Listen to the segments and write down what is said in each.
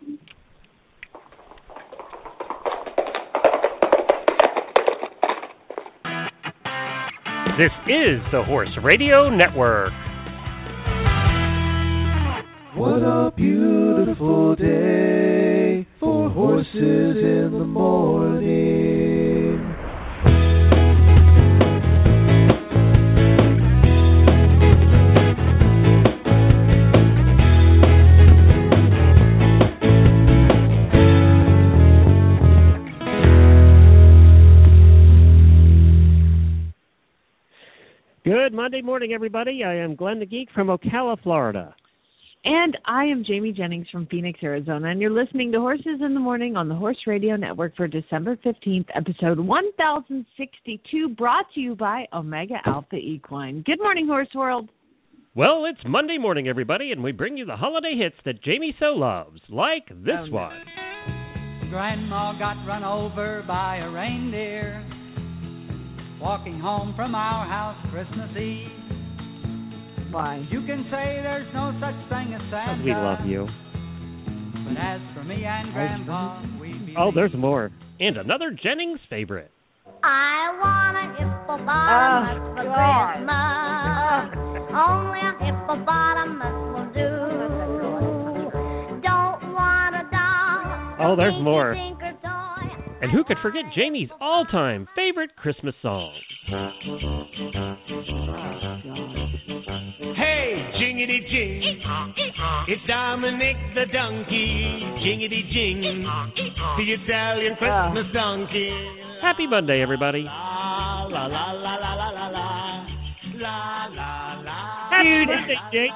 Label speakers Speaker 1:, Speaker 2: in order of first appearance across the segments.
Speaker 1: This is the Horse Radio Network.
Speaker 2: What a beautiful day for horses in the morning.
Speaker 1: Good Monday morning, everybody. I am Glenn the Geek from Ocala, Florida.
Speaker 3: And I am Jamie Jennings from Phoenix, Arizona, and you're listening to Horses in the Morning on the Horse Radio Network for December 15th, episode 1062, brought to you by Omega Alpha Equine. Good morning, Horse World.
Speaker 1: Well, it's Monday morning, everybody, and we bring you the holiday hits that Jamie so loves, like this one.
Speaker 4: Grandma got run over by a reindeer walking home from our house Christmas Eve.
Speaker 3: Why?
Speaker 4: You can say there's no such thing as Santa.
Speaker 1: We love you.
Speaker 4: But as for me and Grandpa, we believe.
Speaker 1: Oh, there's more. And another Jennings favorite.
Speaker 5: I want a hippopotamus for Christmas. Only a hippopotamus will do. Don't want a doll.
Speaker 1: Oh, there's more. And who could forget Jamie's all-time favorite Christmas song?
Speaker 6: Hey, jingity-jing, it's Dominic the donkey, jingity-jing, the Italian Christmas donkey.
Speaker 1: Happy Monday, everybody.
Speaker 6: La, la, la, la, la, la, la, la, la, la, la.
Speaker 1: Happy Monday, Jake.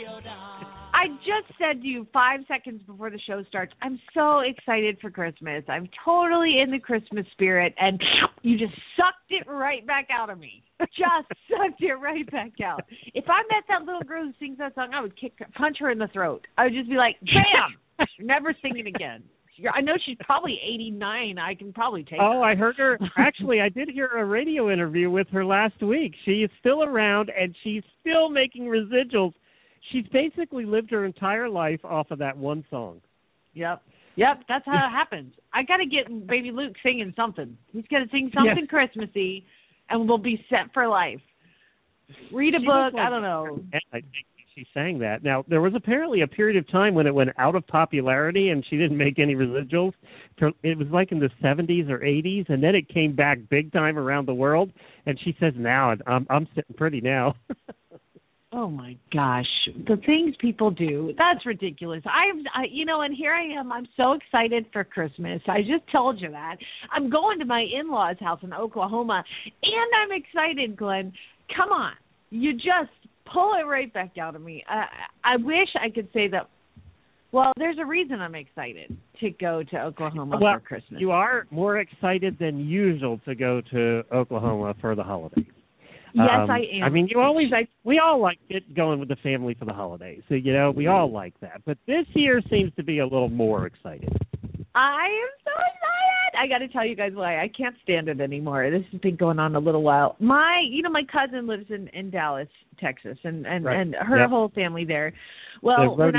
Speaker 3: I just said to you 5 seconds before the show starts, I'm so excited for Christmas. I'm totally in the Christmas spirit, and you just sucked it right back out of me. Just sucked it right back out. If I met that little girl who sings that song, I would punch her in the throat. I would just be like, bam, never sing it again. I know she's probably 89. I can probably take her.
Speaker 1: Oh, I heard her. Actually, I did hear a radio interview with her last week. She is still around, and she's still making residuals. She's basically lived her entire life off of that one song.
Speaker 3: Yep, that's how it happens. I got to get Baby Luke singing something. He's got to sing something Christmassy, and we'll be set for life. Read a book, I don't know.
Speaker 1: I think she sang that. Now, there was apparently a period of time when it went out of popularity and she didn't make any residuals. It was like in the 70s or 80s, and then it came back big time around the world, and she says, now, I'm sitting pretty now.
Speaker 3: Oh, my gosh. The things people do, that's ridiculous. And here I am. I'm so excited for Christmas. I just told you that. I'm going to my in-laws' house in Oklahoma, and I'm excited, Glenn. Come on. You just pull it right back out of me. I wish I could say that. Well, there's a reason I'm excited to go to Oklahoma for Christmas.
Speaker 1: You are more excited than usual to go to Oklahoma for the holidays.
Speaker 3: Yes, I am.
Speaker 1: I mean, we all like it going with the family for the holidays. So, we all like that. But this year seems to be a little more exciting.
Speaker 3: I am so excited. I got to tell you guys why. I can't stand it anymore. This has been going on a little while. My cousin lives in Dallas, Texas, and her whole family there. Well,
Speaker 1: they're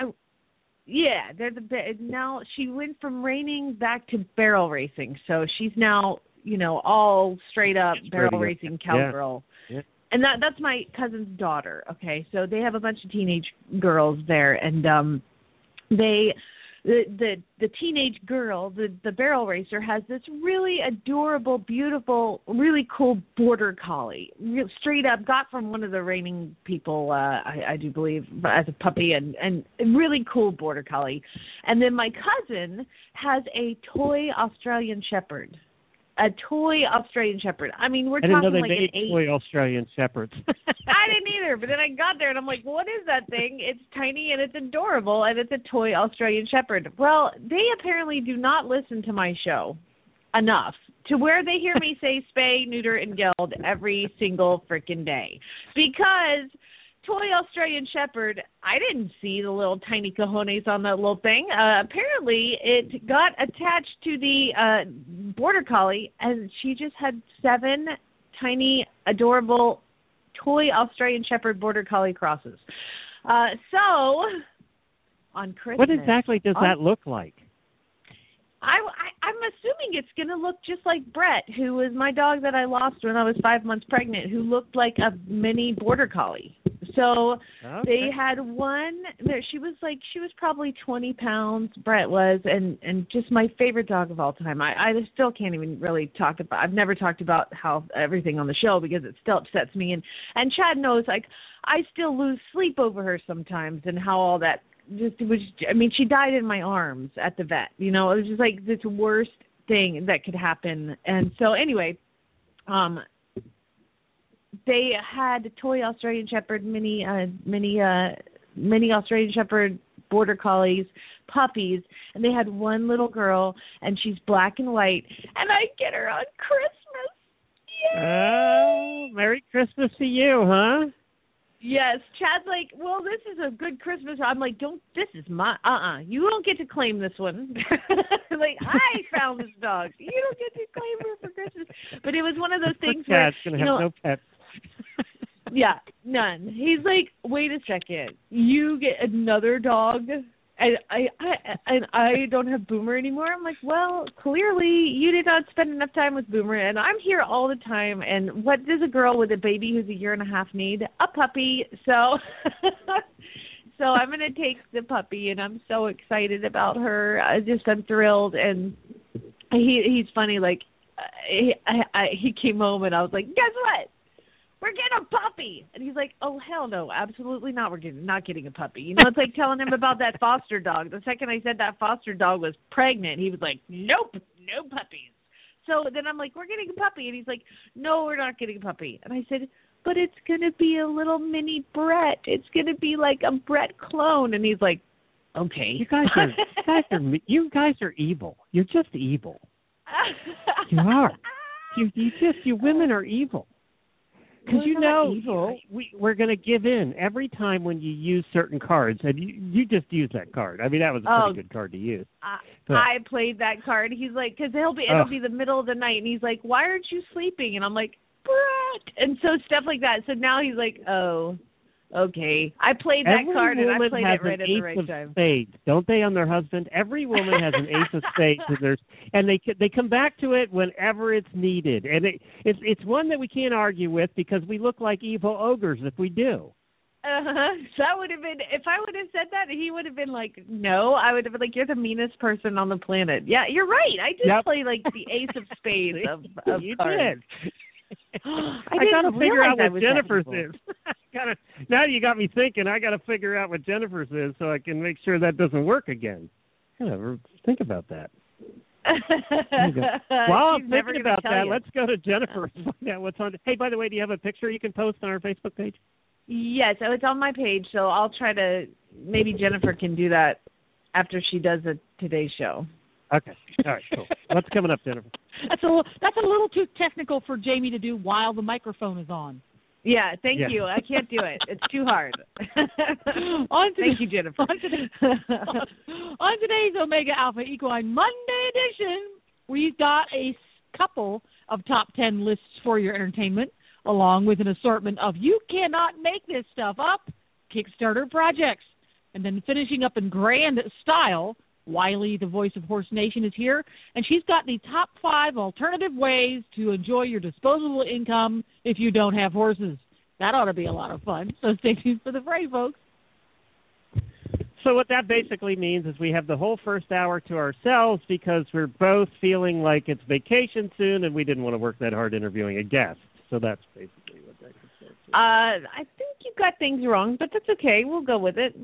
Speaker 3: now she went from reining back to barrel racing. So she's now all straight up barrel racing cowgirl. Yeah. And that's my cousin's daughter, okay? So they have a bunch of teenage girls there, and the teenage girl, the barrel racer, has this really adorable, beautiful, really cool border collie, straight up, got from one of the reining people, I do believe, as a puppy, and really cool border collie. And then my cousin has a toy Australian Shepherd. A toy Australian Shepherd. I mean, we're talking like an 8.
Speaker 1: I didn't know they made toy Australian Shepherds.
Speaker 3: I didn't either, but then I got there and I'm like, what is that thing? It's tiny and it's adorable and it's a toy Australian Shepherd. Well, they apparently do not listen to my show enough to where they hear me say spay, neuter, and geld every single freaking day. Because toy Australian Shepherd, I didn't see the little tiny cojones on that little thing. Apparently, it got attached to the border collie, and she just had 7 tiny, adorable toy Australian Shepherd border collie crosses. So on Christmas.
Speaker 1: What exactly does that look like?
Speaker 3: I'm assuming it's going to look just like Brett, who was my dog that I lost when I was 5 months pregnant, who looked like a mini border collie. So they had one. She was probably 20 pounds. Brett was, and just my favorite dog of all time. I still can't even really talk about. I've never talked about how everything on the show because it still upsets me. And Chad knows, like, I still lose sleep over her sometimes, and how all that. She died in my arms at the vet. You know, it was just like this worst thing that could happen. And so anyway, they had toy Australian Shepherd, mini Australian Shepherd border collies, puppies, and they had one little girl, and she's black and white, and I get her on Christmas. Yay!
Speaker 1: Oh, Merry Christmas to you, huh?
Speaker 3: Yes, Chad's like, well, this is a good Christmas. I'm like, this is my, you don't get to claim this one. Like, I found this dog. You don't get to claim her for Christmas. But it was one of those things where,
Speaker 1: Chad's going to have no pets.
Speaker 3: Yeah, none. He's like, wait a second, you get another dog, and I don't have Boomer anymore. I'm like, well, clearly you did not spend enough time with Boomer, and I'm here all the time. And what does a girl with a baby who's 1.5 years need? A puppy. So I'm going to take the puppy, and I'm so excited about her. I'm thrilled. And he's funny. Like, he came home, and I was like, guess what? We're getting a puppy. And he's like, oh, hell no, absolutely not. We're not getting a puppy. You know, it's like telling him about that foster dog. The second I said that foster dog was pregnant, he was like, nope, no puppies. So then I'm like, we're getting a puppy. And he's like, no, we're not getting a puppy. And I said, but it's going to be a little mini Brett. It's going to be like a Brett clone. And he's like, okay.
Speaker 1: You guys are evil. You're just evil. You are. You women are evil. Because we're going to give in every time when you use certain cards, and you just use that card. I mean, that was a pretty good card to use.
Speaker 3: I played that card. He's like, because it'll be the middle of the night, and he's like, why aren't you sleeping? And I'm like, Brett, and so stuff like that. So now he's like, oh, okay. I played that card, and I played it right at the right time.
Speaker 1: Spades, don't they, on their husband? Every woman has an ace of spades, and they come back to it whenever it's needed. And it's one that we can't argue with because we look like evil ogres if we do.
Speaker 3: So that would have been, if I would have said that, he would have been like, no. I would have been like, you're the meanest person on the planet. Yeah, you're right. I did play like the ace of spades of
Speaker 1: you
Speaker 3: cards.
Speaker 1: Did. I gotta figure out what Jennifer's is. Now you got me thinking. I gotta figure out what Jennifer's is so I can make sure that doesn't work again. Think about that. While I'm thinking about that, let's go to Jennifer and find out what's on. Hey, by the way, do you have a picture you can post on our Facebook page?
Speaker 3: Yes, it's on my page, so I'll try to. Maybe Jennifer can do that after she does the Today Show.
Speaker 1: Okay. All right, cool. What's coming up, Jennifer?
Speaker 7: That's a little too technical for Jamie to do while the microphone is on.
Speaker 3: Yeah, thank you. I can't do it. It's too hard. Thank you, Jennifer.
Speaker 7: On today's Omega Alpha Equine Monday edition, we've got a couple of top 10 lists for your entertainment, along with an assortment of you cannot make this stuff up Kickstarter projects. And then finishing up in grand style, Wiley, the voice of Horse Nation, is here, and she's got the top 5 alternative ways to enjoy your disposable income if you don't have horses. That ought to be a lot of fun, so stay tuned for the fray, folks.
Speaker 1: So what that basically means is we have the whole first hour to ourselves because we're both feeling like it's vacation soon and we didn't want to work that hard interviewing a guest. So that's basically what that consists.
Speaker 3: I think you got things wrong, but that's okay. We'll go with it.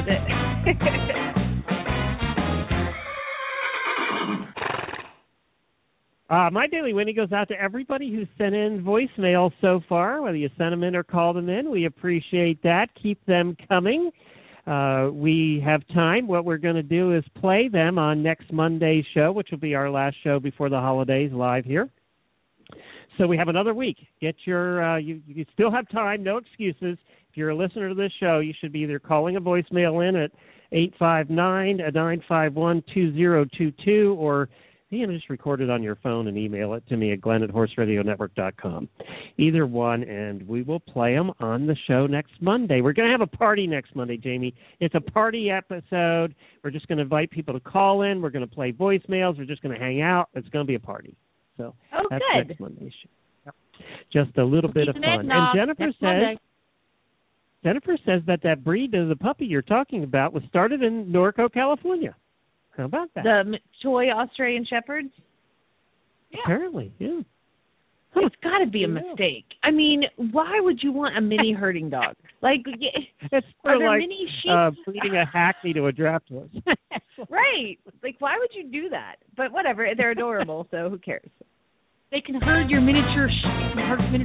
Speaker 1: My Daily Winnie goes out to everybody who sent in voicemail so far, whether you sent them in or called them in. We appreciate that. Keep them coming. We have time. What we're going to do is play them on next Monday's show, which will be our last show before the holidays live here. So we have another week. Get your you still have time, no excuses. If you're a listener to this show, you should be either calling a voicemail in at 859-951-2022 or Kathy, and just record it on your phone and email it to me at Glenn@horseradionetwork.com. Either one, and we will play them on the show next Monday. We're going to have a party next Monday, Jamie. It's a party episode. We're just going to invite people to call in. We're going to play voicemails. We're just going to hang out. It's going to be a party. So that's
Speaker 3: good.
Speaker 1: Next Monday's show. Yep. Just a little bit of fun. And Jennifer says that breed of the puppy you're talking about was started in Norco, California. How about that?
Speaker 3: The toy Australian Shepherds?
Speaker 1: Yeah. Apparently, yeah.
Speaker 3: It's got to be a mistake. I mean, why would you want a mini herding dog? Like,
Speaker 1: it's
Speaker 3: are there
Speaker 1: like
Speaker 3: mini sheep?
Speaker 1: Breeding a hackney to a draft horse.
Speaker 3: Right. Like, why would you do that? But whatever, they're adorable, so who cares?
Speaker 7: They can herd your miniature sheep.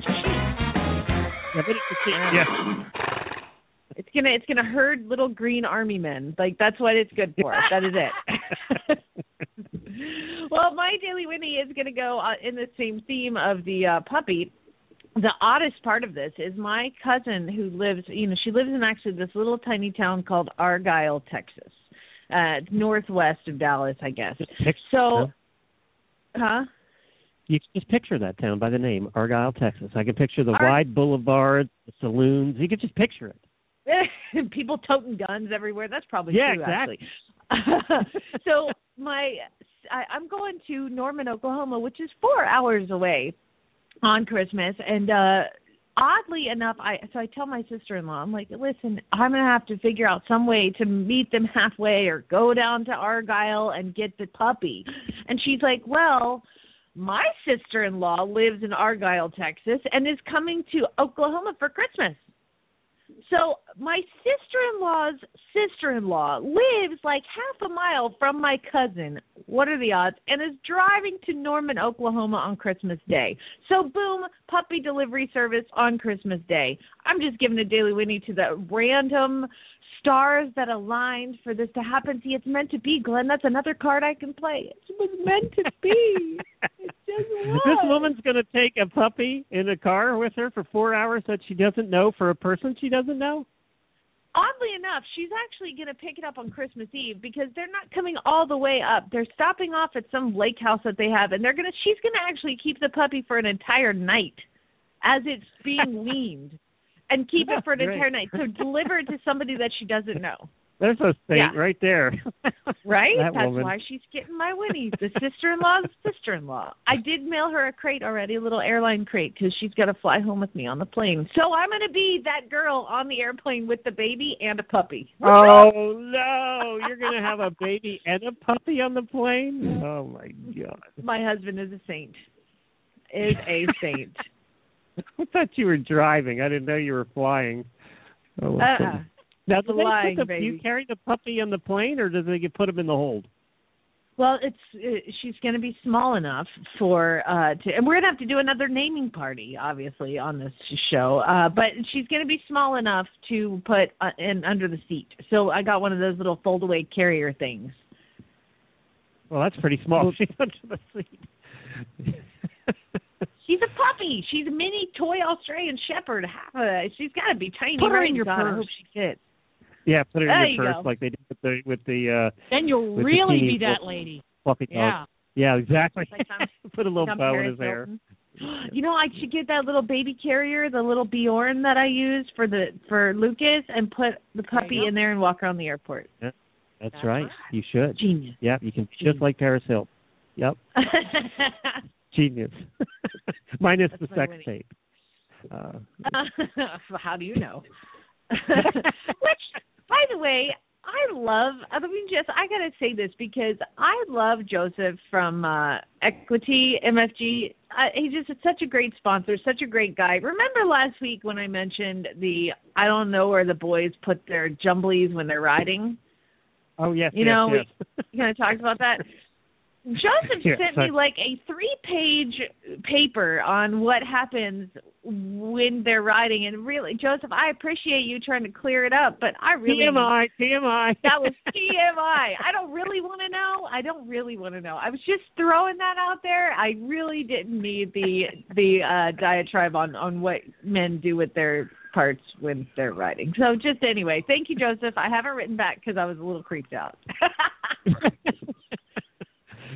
Speaker 1: Yeah.
Speaker 3: It's gonna herd little green army men. Like, that's what it's good for. That is it. Well, my Daily Winnie is gonna go in the same theme of the puppy. The oddest part of this is my cousin who lives, she lives in actually this little tiny town called Argyle, Texas, northwest of Dallas, I guess.
Speaker 1: You can just picture that town by the name, Argyle, Texas. I can picture the wide boulevards, the saloons. You can just picture it.
Speaker 3: People toting guns everywhere. That's probably true,
Speaker 1: exactly.
Speaker 3: Actually. So I'm going to Norman, Oklahoma, which is 4 hours away on Christmas. And oddly enough, I tell my sister-in-law, I'm like, listen, I'm going to have to figure out some way to meet them halfway or go down to Argyle and get the puppy. And she's like, well, my sister-in-law lives in Argyle, Texas, and is coming to Oklahoma for Christmas. So my sister-in-law's sister-in-law lives like half a mile from my cousin. What are the odds? And is driving to Norman, Oklahoma on Christmas Day. So boom, puppy delivery service on Christmas Day. I'm just giving a Daily Winnie to the random stars that aligned for this to happen. See, it's meant to be, Glenn. That's another card I can play. It was meant to be. It just was.
Speaker 1: This woman's going to take a puppy in a car with her for 4 hours that she doesn't know for a person she doesn't know?
Speaker 3: Oddly enough, she's actually going to pick it up on Christmas Eve because they're not coming all the way up. They're stopping off at some lake house that they have, and she's going to actually keep the puppy for an entire night as it's being weaned. And keep it for an entire night. So deliver it to somebody that she doesn't know.
Speaker 1: There's a saint right there.
Speaker 3: Right? That's
Speaker 1: woman.
Speaker 3: why she's getting my Winnie. The sister-in-law's sister-in-law. I did mail her a crate already, a little airline crate, because she's got to fly home with me on the plane. So I'm going to be that girl on the airplane with the baby and a puppy.
Speaker 1: Oh, no. You're going to have a baby and a puppy on the plane? Oh, my God.
Speaker 3: My husband is a saint. Is a saint.
Speaker 1: I thought you were driving. I didn't know you were flying. Oh, now, do you carry the puppy on the plane, or do they put him in the hold?
Speaker 3: Well, she's going to be small enough for and we're going to have to do another naming party, obviously, on this show. But she's going to be small enough to put in under the seat. So I got one of those little fold-away carrier things.
Speaker 1: Well, that's pretty small. She's under the seat.
Speaker 3: She's a puppy. She's a mini toy Australian Shepherd. She's got to be tiny.
Speaker 7: Put her in your
Speaker 3: purse.
Speaker 7: purse.
Speaker 3: I hope she fits.
Speaker 1: Yeah, put her
Speaker 3: there
Speaker 1: in your purse like they did with the.
Speaker 7: Then you'll really be that lady.
Speaker 1: Fluffy dog. Yeah, exactly.
Speaker 3: Like
Speaker 1: put a little bow in his hair.
Speaker 3: You know, I should get that little baby carrier, the little Bjorn that I use for Lucas, and put the puppy in there and walk around the airport.
Speaker 1: Yeah, that's right. You should.
Speaker 3: Genius.
Speaker 1: Yeah, you can just like Paris Hilton. Yep. Genius. Minus the sex tape.
Speaker 3: How do you know? Which, by the way, I got to say this because I love Joseph from Equity MFG. He's just such a great sponsor, such a great guy. Remember last week when I mentioned I don't know where the boys put their jumblies when they're riding?
Speaker 1: Oh, yes,
Speaker 3: we kind of talked about that. Joseph sent me like a 3-page paper on what happens when they're riding, and really, Joseph, I appreciate you trying to clear it up, but I really
Speaker 1: TMI.
Speaker 3: That was TMI. I don't really want to know. I was just throwing that out there. I really didn't need the diatribe on what men do with their parts when they're riding. So just anyway, thank you, Joseph. I haven't written back because I was a little creeped out.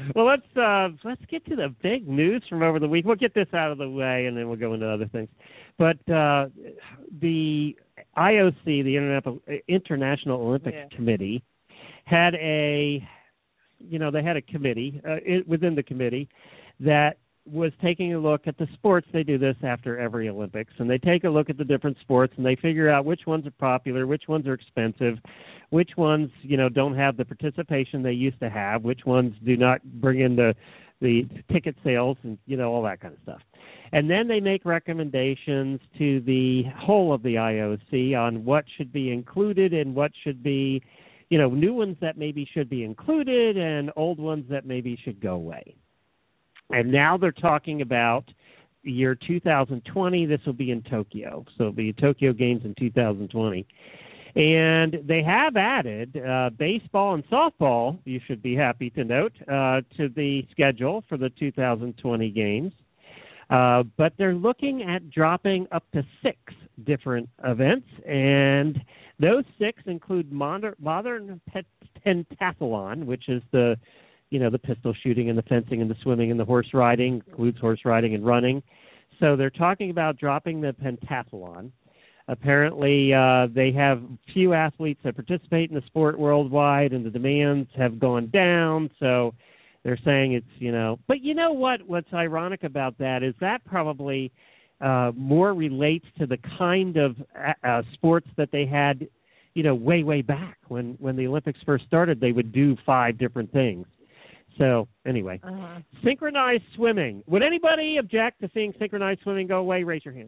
Speaker 1: Well, let's get to the big news from over the week. We'll get this out of the way, and then we'll go into other things. But the IOC, the International Olympic Committee, had a committee within the committee that was taking a look at the sports. They do this after every Olympics, and they take a look at the different sports, and they figure out which ones are popular, which ones are expensive, which ones, don't have the participation they used to have, which ones do not bring in the ticket sales and, all that kind of stuff. And then they make recommendations to the whole of the IOC on what should be included and what should be, new ones that maybe should be included and old ones that maybe should go away. And now they're talking about the year 2020. This will be in Tokyo. So it'll be Tokyo Games in 2020. And they have added baseball and softball, you should be happy to note, to the schedule for the 2020 Games. But they're looking at dropping up to 6 different events. And those 6 include modern pentathlon, which is the pistol shooting and the fencing and the swimming and the horse riding, includes horse riding and running. So they're talking about dropping the pentathlon. Apparently, they have few athletes that participate in the sport worldwide, and the demands have gone down. So they're saying it's, but you know what? What's ironic about that is that probably more relates to the kind of sports that they had, way back when the Olympics first started. They would do 5 different things. So, anyway, synchronized swimming. Would anybody object to seeing synchronized swimming go away? Raise your hand.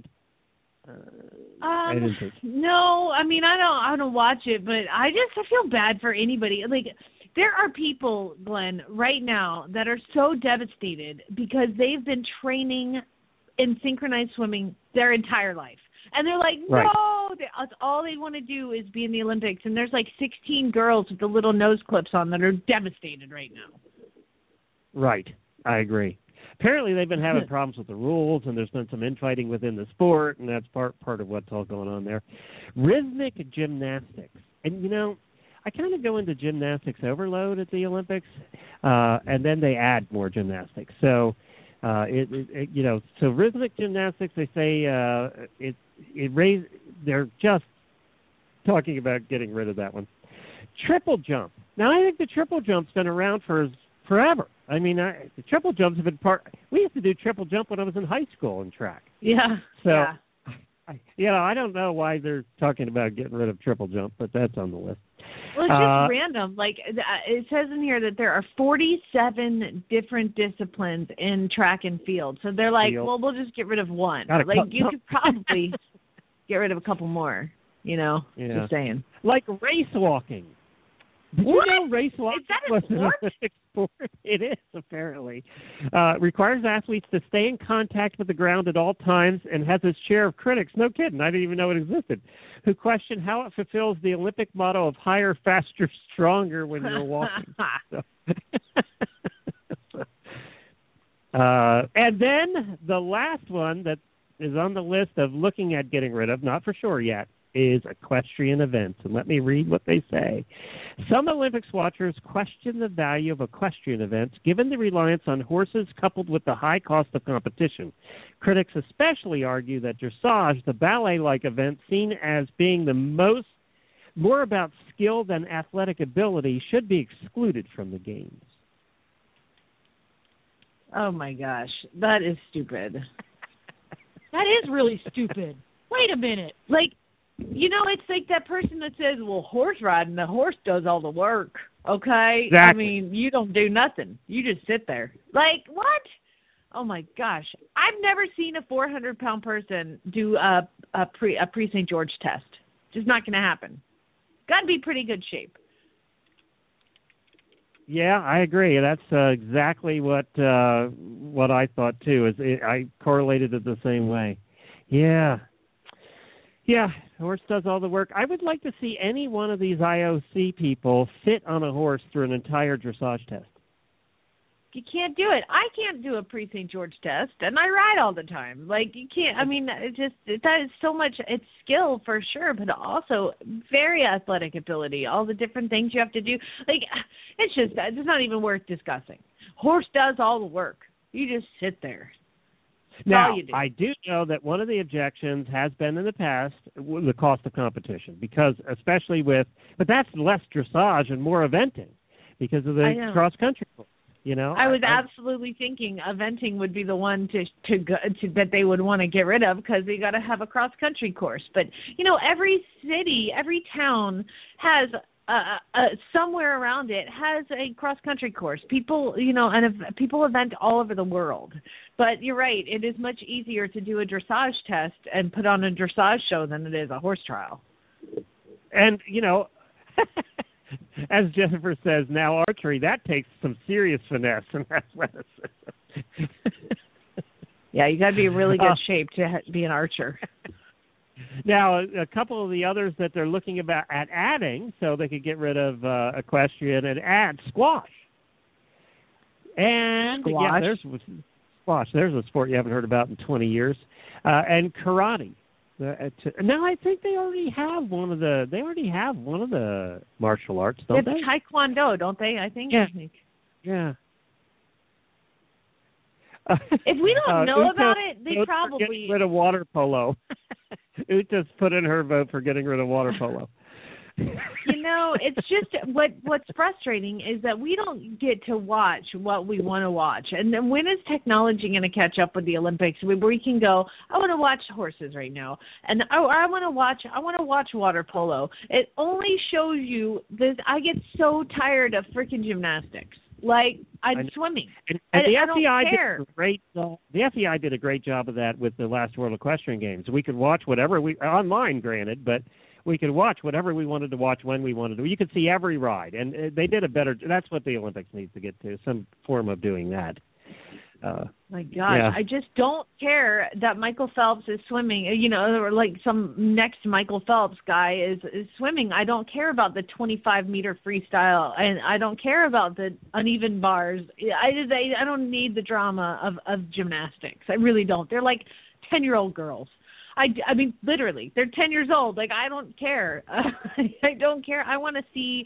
Speaker 3: I didn't think. No, I don't watch it, but I feel bad for anybody. Like, there are people, Glenn, right now that are so devastated because they've been training in synchronized swimming their entire life. And they're like, no, that's all they want to do is be in the Olympics. And there's like 16 girls with the little nose clips on that are devastated right now.
Speaker 1: Right. I agree. Apparently they've been having problems with the rules, and there's been some infighting within the sport, and that's part of what's all going on there. Rhythmic gymnastics. And, I kind of go into gymnastics overload at the Olympics, and then they add more gymnastics. So, so rhythmic gymnastics, they say they're just talking about getting rid of that one. Triple jump. Now, I think the triple jump's been around for forever. The triple jumps have been we used to do triple jump when I was in high school in track.
Speaker 3: Yeah.
Speaker 1: So, I don't know why they're talking about getting rid of triple jump, but that's on the list.
Speaker 3: Well, it's just random. Like, it says in here that there are 47 different disciplines in track and field. So they're like, well, we'll just get rid of one. You could probably get rid of a couple more, just saying.
Speaker 1: Like race walking. Did you know race walking was an Olympic sport? It is, apparently. Requires athletes to stay in contact with the ground at all times and has its share of critics. No kidding. I didn't even know it existed. Who question how it fulfills the Olympic motto of higher, faster, stronger when you're walking. And then the last one that is on the list of looking at getting rid of, not for sure yet, is equestrian events. And let me read what they say. Some Olympics watchers question the value of equestrian events given the reliance on horses coupled with the high cost of competition. Critics especially argue that dressage, the ballet-like event seen as being more about skill than athletic ability, should be excluded from the games.
Speaker 3: Oh, my gosh. That is stupid.
Speaker 7: That is really stupid. Wait a minute.
Speaker 3: It's like that person that says, well, horse riding, the horse does all the work, okay?
Speaker 1: Exactly.
Speaker 3: You don't do nothing. You just sit there. Like, what? Oh, my gosh. I've never seen a 400-pound person do a pre-St. George test. Just not going to happen. Got to be pretty good shape.
Speaker 1: Yeah, I agree. That's exactly what I thought, too. I correlated it the same way. Yeah. Yeah, the horse does all the work. I would like to see any one of these IOC people sit on a horse through an entire dressage test.
Speaker 3: You can't do it. I can't do a pre-St. George test, and I ride all the time. You can't. That is so much. It's skill for sure, but also very athletic ability. All the different things you have to do. It's not even worth discussing. Horse does all the work. You just sit there. That's
Speaker 1: now,
Speaker 3: all you do.
Speaker 1: I do know that one of the objections has been in the past the cost of competition, because especially but that's less dressage and more eventing because of the cross country. You know,
Speaker 3: I was absolutely thinking eventing would be the one to that they would want to get rid of, because they got to have a cross country course. But every city, every town has somewhere around it has a cross country course. People, people event all over the world. But you're right; it is much easier to do a dressage test and put on a dressage show than it is a horse trial.
Speaker 1: And as Jennifer says, now archery, that takes some serious finesse and athleticism.
Speaker 3: Yeah, you got to be in really good shape to be an archer.
Speaker 1: Now, a couple of the others that they're looking at adding, so they could get rid of equestrian and add squash. And
Speaker 3: squash?
Speaker 1: Yeah, there's squash. There's a sport you haven't heard about in 20 years. And karate. Now I think they already have one of the martial arts, don't they?
Speaker 3: It's Taekwondo, don't they? I think.
Speaker 1: Yeah.
Speaker 3: If we don't know about it, they probably
Speaker 1: getting rid of water polo. Uta's put in her vote for getting rid of water polo.
Speaker 3: It's just what's frustrating is that we don't get to watch what we want to watch. And then when is technology going to catch up with the Olympics where we can go, I want to watch horses right now, and I want to watch water polo. It only shows you this. I get so tired of freaking gymnastics. Like I'm swimming.
Speaker 1: And the FEI did a great. The FEI did a great job of that with the last World Equestrian Games. We could watch whatever online, granted, but we could watch whatever we wanted to watch when we wanted to. You could see every ride, and they did a better. That's what the Olympics needs to get to, some form of doing that.
Speaker 3: My God, yeah. I just don't care that Michael Phelps is swimming. Or like some next Michael Phelps guy is swimming. I don't care about the 25-meter freestyle, and I don't care about the uneven bars. I don't need the drama of gymnastics. I really don't. They're like 10-year-old girls. I mean, literally, they're 10 years old. Like, I don't care. I don't care. I want to see,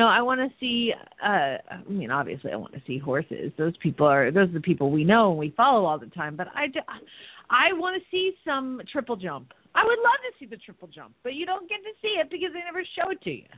Speaker 3: obviously I want to see horses. Those are the people we know and we follow all the time. But I want to see some triple jump. I would love to see the triple jump, but you don't get to see it because they never show it to you.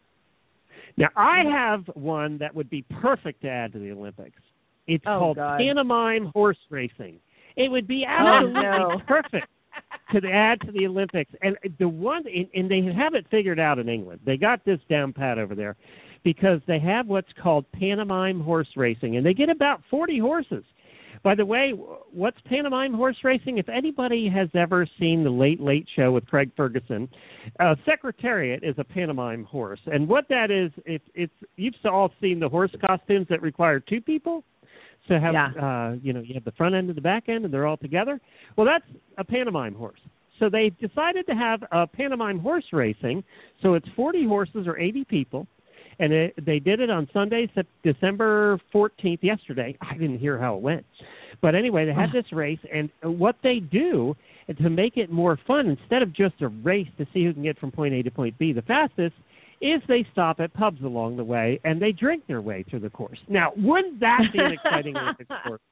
Speaker 1: Now, I have one that would be perfect to add to the Olympics. It's called pantomime horse racing. It would be absolutely perfect to add to the Olympics. And the one, and they have it figured out in England. They got this down pat over there because they have what's called pantomime horse racing, and they get about 40 horses. By the way, what's pantomime horse racing? If anybody has ever seen the Late Late Show with Craig Ferguson, Secretariat is a pantomime horse. And what that is, you've all seen the horse costumes that require two people. So you have the front end and the back end, and they're all together. Well, that's a pantomime horse. So they decided to have a pantomime horse racing. So it's 40 horses or 80 people, and they did it on Sunday, December 14th, yesterday. I didn't hear how it went. But anyway, they had this race, and what they do to make it more fun, instead of just a race to see who can get from point A to point B the fastest, is they stop at pubs along the way, and they drink their way through the course. Now, wouldn't that be an exciting Olympic sport?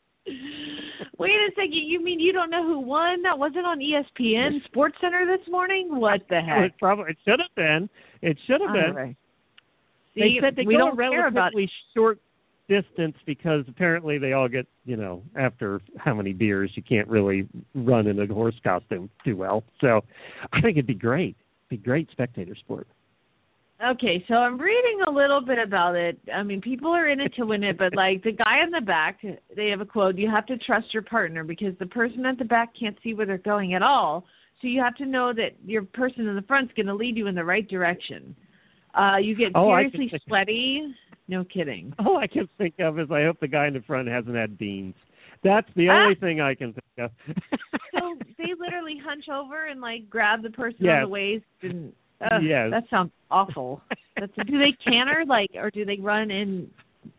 Speaker 3: Wait a second. You mean you don't know who won? That wasn't on ESPN Sports Center this morning? What the heck?
Speaker 1: It should have been. It should have been.
Speaker 3: Right. See,
Speaker 1: they said they go a relatively short distance because apparently they all get, after how many beers, you can't really run in a horse costume too well. So I think it'd be great. It'd be great spectator sport.
Speaker 3: Okay, so I'm reading a little bit about it. I mean, people are in it to win it, but like the guy in the back, they have a quote, you have to trust your partner because the person at the back can't see where they're going at all. So you have to know that your person in the front's going to lead you in the right direction. You get seriously sweaty. No kidding.
Speaker 1: All I can think of is I hope the guy in the front hasn't had beans. That's the only thing I can think of.
Speaker 3: So they literally hunch over and like grab the person on the waist and...
Speaker 1: yes.
Speaker 3: That sounds awful. Do they canter, or do they run in,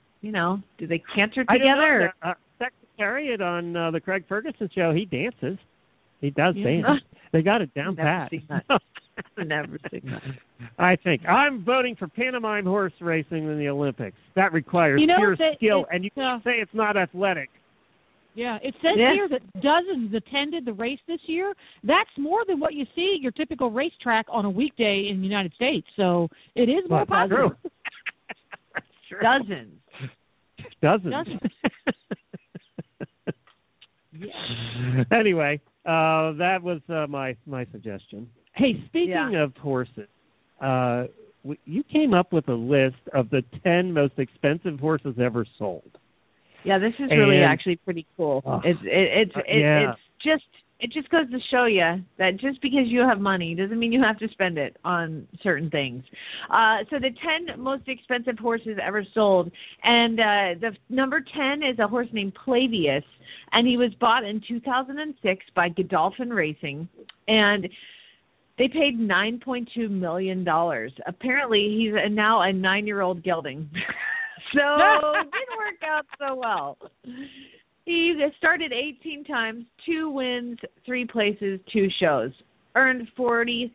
Speaker 3: do they canter together?
Speaker 1: Secretariat on the Craig Ferguson show, he dances. He does dance. They got it down pat.
Speaker 3: Never seen that.
Speaker 1: I think I'm voting for pantomime horse racing in the Olympics. That requires pure skill, and you can't say it's not athletic.
Speaker 7: Yeah, it says here that dozens attended the race this year. That's more than what you see at your typical racetrack on a weekday in the United States. So it is more popular.
Speaker 3: True. Dozens.
Speaker 1: Anyway, that was my suggestion. Hey, speaking of horses, you came up with a list of the 10 most expensive horses ever sold.
Speaker 3: Yeah, this is really actually pretty cool. It just goes to show you that just because you have money doesn't mean you have to spend it on certain things. So the 10 most expensive horses ever sold, and the number 10 is a horse named Clavius, and he was bought in 2006 by Godolphin Racing, and they paid $9.2 million. Apparently, he's now a 9-year-old gelding. So it didn't work out so well. He started 18 times, 2 wins, 3 places, 2 shows. Earned $40,000.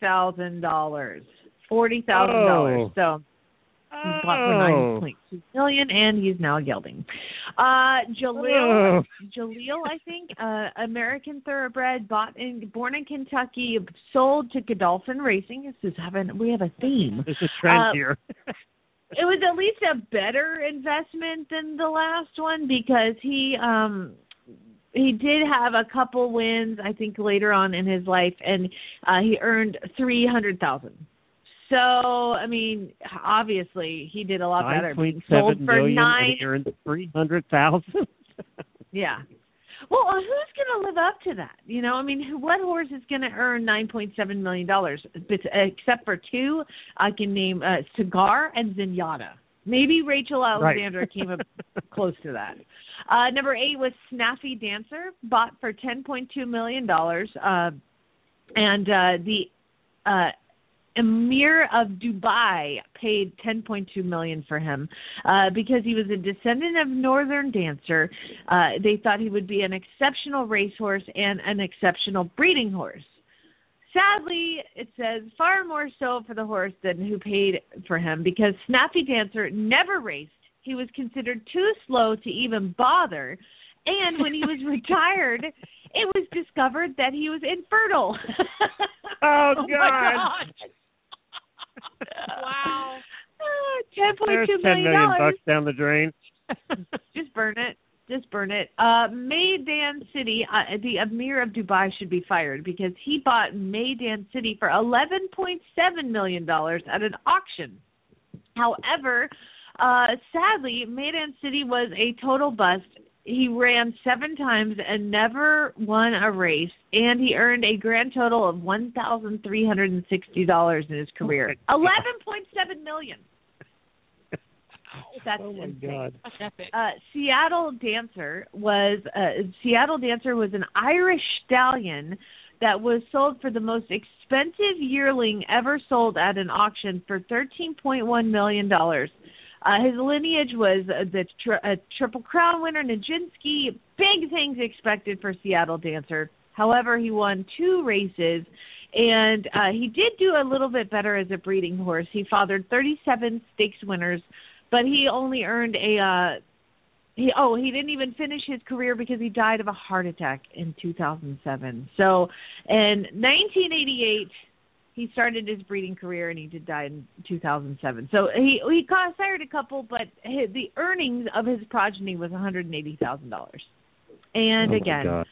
Speaker 3: $40,000. So he bought for $9.2 million, and he's now gelding. Jaleel, I think, American thoroughbred, born in Kentucky, sold to Godolphin Racing. We have a theme.
Speaker 1: There's a trend here.
Speaker 3: It was at least a better investment than the last one because he did have a couple wins, I think, later on in his life, and he earned $300,000. So, I mean, obviously, he did a lot better. Being sold for $9 million, and
Speaker 1: he earned $300,000.
Speaker 3: Yeah. Well, who's going to live up to that? You know, I mean, what horse is going to earn $9.7 million? Except for 2, I can name Cigar and Zenyatta. Maybe Rachel Alexander came up close to that. Number 8 was Snaffy Dancer, bought for $10.2 million. And the Emir of Dubai paid $10.2 million for him because he was a descendant of Northern Dancer. They thought he would be an exceptional racehorse and an exceptional breeding horse. Sadly, it says far more so for the horse than who paid for him because Snappy Dancer never raced. He was considered too slow to even bother. And when he was retired, it was discovered that he was infertile.
Speaker 1: Oh, God.
Speaker 3: Wow.
Speaker 1: $10.2
Speaker 3: million.
Speaker 1: $10 million down the drain.
Speaker 3: Just burn it. Meydan City, the Emir of Dubai should be fired because he bought Meydan City for $11.7 million at an auction. However, sadly, Meydan City was a total bust. He ran 7 times and never won a race, and he earned a grand total of $1,360 in his career. $11.7 million. That's insane.
Speaker 1: God.
Speaker 7: That's epic.
Speaker 3: Seattle Dancer was an Irish stallion that was sold for the most expensive yearling ever sold at an auction for $13.1 million. His lineage was the Triple Crown winner, Nijinsky. Big things expected for Seattle Dancer. However, he won 2 races, and he did do a little bit better as a breeding horse. He fathered 37 stakes winners, but he only earned he didn't even finish his career because he died of a heart attack in 2007. So in 1988... he started his breeding career, and he did die in 2007. So he sired a couple, but the earnings of his progeny was $180,000. And again,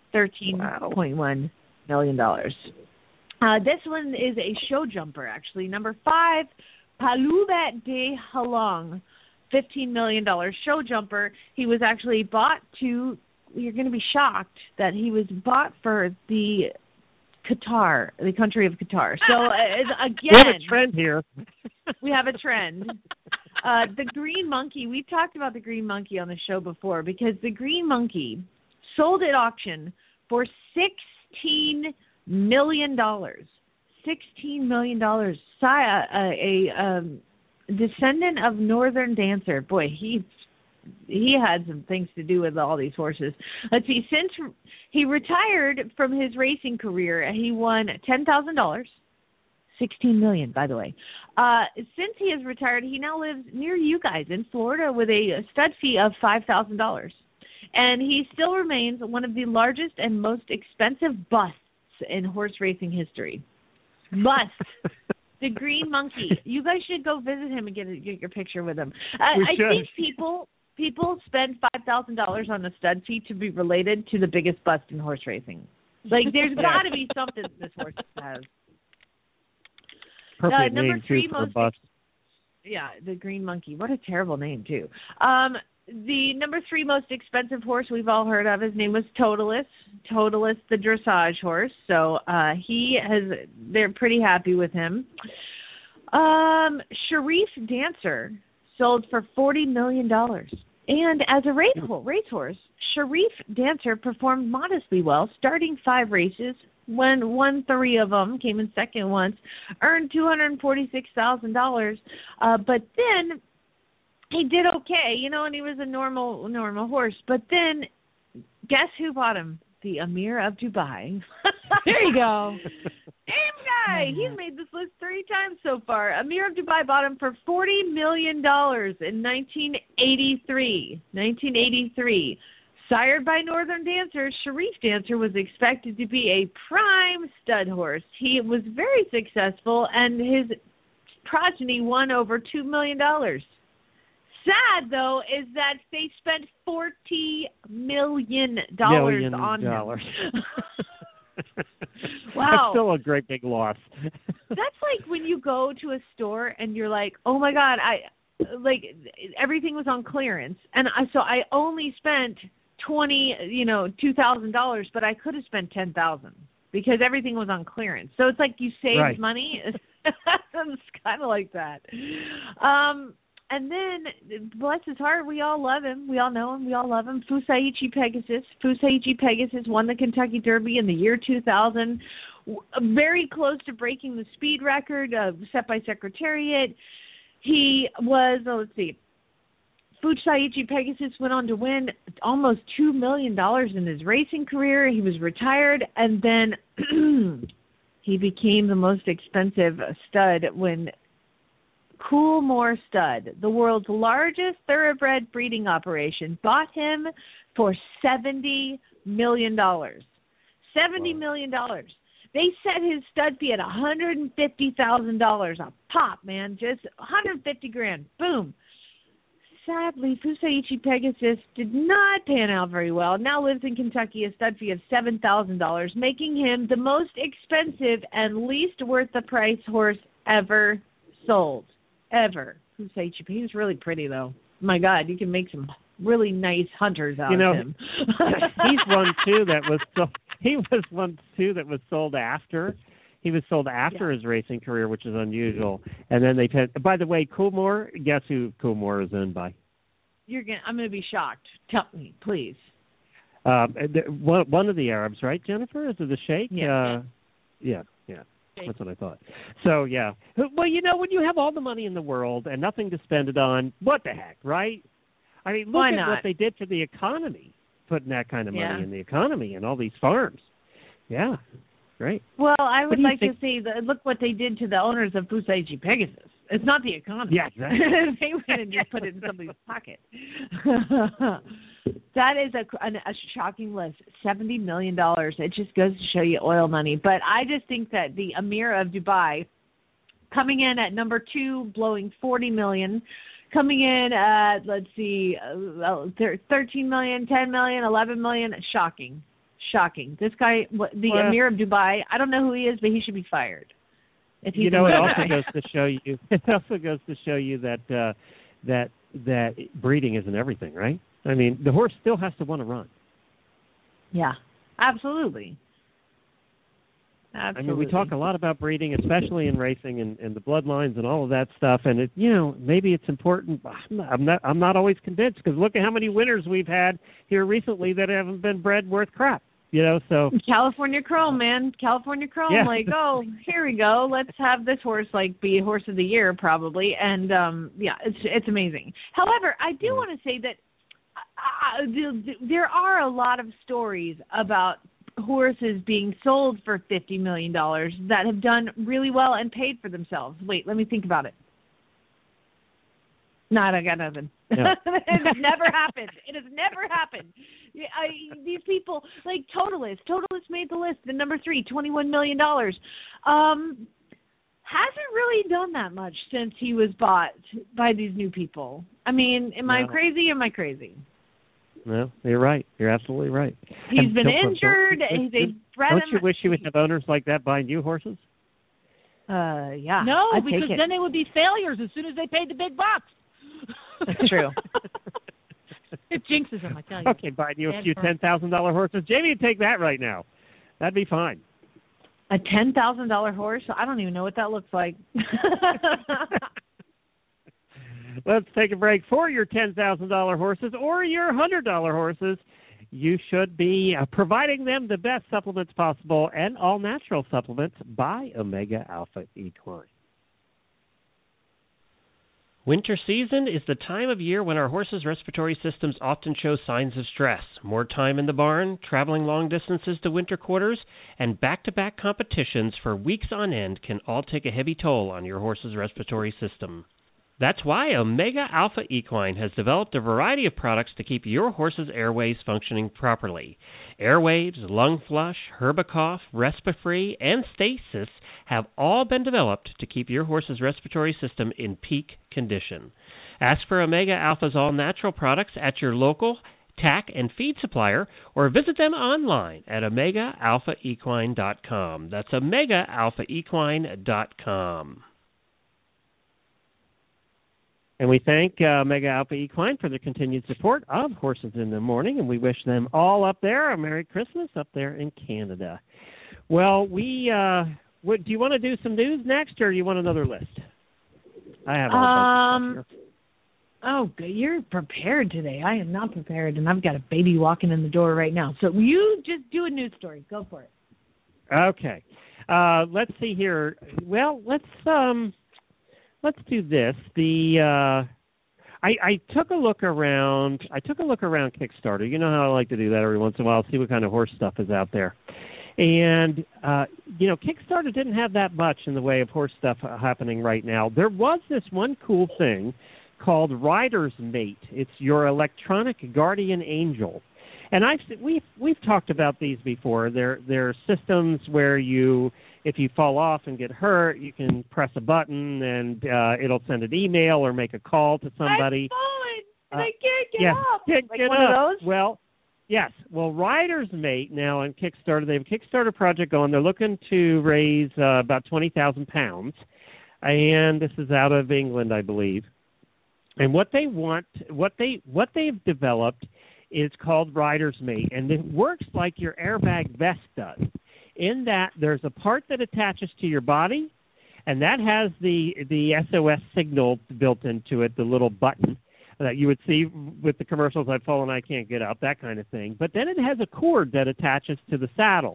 Speaker 3: $13.1 million. This one is a show jumper, actually. Number 5, Paloubat de Halong, $15 million show jumper. He was actually bought to, you're going to be shocked that he was bought for the Qatar, the country of Qatar. So again,
Speaker 1: we have a trend here.
Speaker 3: We have a trend. The Green Monkey, we've talked about the Green Monkey on the show before because the Green Monkey sold at auction for $16 million. $16 million. A descendant of Northern Dancer. Boy, he had some things to do with all these horses. Let's see, since he retired from his racing career, he won $10,000, $16 million, by the way. Since he has retired, he now lives near you guys in Florida with a stud fee of $5,000. And he still remains one of the largest and most expensive busts in horse racing history. Bust. The Green Monkey. You guys should go visit him and get your picture with him. I think people spend $5,000 on a stud fee to be related to the biggest bust in horse racing. Like, there's got to be something this horse has.
Speaker 1: Perfect
Speaker 3: number
Speaker 1: name,
Speaker 3: three
Speaker 1: too, for a
Speaker 3: most
Speaker 1: bust.
Speaker 3: Yeah, the Green Monkey. What a terrible name, too. The number 3 most expensive horse we've all heard of, his name was Totalis. Totalis, the dressage horse. So they're pretty happy with him. Sharif Dancer sold for $40 million. And as a racehorse, Sharif Dancer performed modestly well, starting 5 races, won 3 of them, came in second once, earned $246,000. But then he did okay, and he was a normal horse. But then, guess who bought him? The Emir of Dubai.
Speaker 7: There you go.
Speaker 3: Same guy. He's made this list 3 times so far. Emir of Dubai bought him for $40 million in 1983. Sired by Northern Dancer, Sharif Dancer was expected to be a prime stud horse. He was very successful, and his progeny won over $2 million. Sad, though, is that they spent $40 million on him. Wow.
Speaker 1: That's still a great big loss.
Speaker 3: That's like when you go to a store and you're like, oh, my God, everything was on clearance. And so I only spent $2,000, but I could have spent $10,000 because everything was on clearance. So it's like you saved money. It's kind of like that. And then, bless his heart, we all love him. We all know him. We all love him. Fusaichi Pegasus. Fusaichi Pegasus won the Kentucky Derby in the year 2000. Very close to breaking the speed record set by Secretariat. He was, Fusaichi Pegasus went on to win almost $2 million in his racing career. He was retired, and then he became the most expensive stud when Coolmore Stud, the world's largest thoroughbred breeding operation, bought him for $70 million. $70 million. They set his stud fee at $150,000 a pop, man. Just $150,000. Boom. Sadly, Fusaichi Pegasus did not pan out very well. Now lives in Kentucky, a stud fee of $7,000, making him the most expensive and least worth the price horse ever sold. Ever. Fusaichi. He was really pretty, though. My God, you can make some really nice hunters out of him.
Speaker 1: He's one too that was sold after. He was sold after his racing career, which is unusual. And then by the way, Coolmore, guess who Coolmore is owned by?
Speaker 3: I'm going to be shocked. Tell me, please.
Speaker 1: One of the Arabs, right, Jennifer? Is it the Sheikh?
Speaker 3: Yeah.
Speaker 1: Yeah. That's what I thought. So, yeah. Well, when you have all the money in the world and nothing to spend it on, what the heck, right? I mean, look at what they did to the economy, putting that kind of money in the economy and all these farms. Yeah, great.
Speaker 3: Well, I would like to say, look what they did to the owners of Fusaichi Pegasus. It's not the economy.
Speaker 1: Yeah, exactly.
Speaker 3: They went and just put it in somebody's pocket. That is a shocking list. $70 million. It just goes to show you oil money. But I just think that the Emir of Dubai, coming in at number 2, blowing $40 million, coming in at, 13 million, 10 million, 11 million, shocking. This guy, Emir of Dubai, I don't know who he is, but he should be fired. It
Speaker 1: also goes to show you. It also goes to show you that breeding isn't everything, right? I mean, the horse still has to want to run. Yeah, absolutely. I mean, we talk a lot about breeding, especially in racing and the bloodlines and all of that stuff. And maybe it's important. I'm not always convinced because look at how many winners we've had here recently that haven't been bred worth crap. So
Speaker 3: California Chrome, man, California Chrome.
Speaker 1: Yeah.
Speaker 3: Like, oh, here we go. Let's have this horse be horse of the year probably. And it's amazing. However, I do want to say that there are a lot of stories about horses being sold for $50 million that have done really well and paid for themselves. Wait, let me think about it. No, I got nothing.
Speaker 1: No.
Speaker 3: It has never happened. It has never happened. These people, like Totalist made the list, the number 3, $21 million. Hasn't really done that much since he was bought by these new people. I mean, am I crazy?
Speaker 1: No, you're right. You're absolutely right.
Speaker 3: He's been injured.
Speaker 1: Don't you wish you would have owners like that buying you horses?
Speaker 3: Yeah.
Speaker 7: No, because then they would be failures as soon as they paid the big bucks.
Speaker 3: That's true.
Speaker 7: It jinxes them, I tell you.
Speaker 1: Okay, buying you a few $10,000 horses. Jamie would take that right now. That'd be fine.
Speaker 3: A $10,000 horse? I don't even know what that looks like.
Speaker 1: Let's take a break. For your $10,000 horses or your $100 horses, you should be providing them the best supplements possible and all-natural supplements by Omega Alpha Equine.
Speaker 8: Winter season is the time of year when our horses' respiratory systems often show signs of stress. More time in the barn, traveling long distances to winter quarters, and back-to-back competitions for weeks on end can all take a heavy toll on your horse's respiratory system. That's why Omega Alpha Equine has developed a variety of products to keep your horse's airways functioning properly. Airwaves, Lung Flush, Herbicough, Respifree, and Stasis have all been developed to keep your horse's respiratory system in peak condition. Ask for Omega Alpha's all-natural products at your local tack and feed supplier or visit them online at OmegaAlphaEquine.com. That's OmegaAlphaEquine.com.
Speaker 1: And we thank Omega Alpha Equine for their continued support of Horses in the Morning, and we wish them all up there a Merry Christmas up there in Canada. Well, do you want to do some news next, or do you want another list? I have a bunch of stuff here.
Speaker 3: Oh, you're prepared today. I am not prepared, and I've got a baby walking in the door right now. So you just do a news story. Go for it.
Speaker 1: Okay. Let's see here. Well, let's do this. I took a look around. Kickstarter. You know how I like to do that every once in a while. See what kind of horse stuff is out there. And Kickstarter didn't have that much in the way of horse stuff happening right now. There was this one cool thing called Rider's Mate. It's your electronic guardian angel. And we've talked about these before. They're systems where if you fall off and get hurt, you can press a button and it'll send an email or make a call to somebody.
Speaker 3: I've fallen and I can't get up.
Speaker 1: Can't
Speaker 3: like
Speaker 1: get
Speaker 3: one
Speaker 1: up.
Speaker 3: of those?
Speaker 1: Well, yes. Well, Rider's Mate now on Kickstarter, they have a Kickstarter project going. They're looking to raise about £20,000, and this is out of England, I believe. And what they've developed is called Rider's Mate, and it works like your airbag vest does, in that there's a part that attaches to your body, and that has the SOS signal built into it, the little button that you would see with the commercials, I've fallen, I can't get up, that kind of thing. But then it has a cord that attaches to the saddle.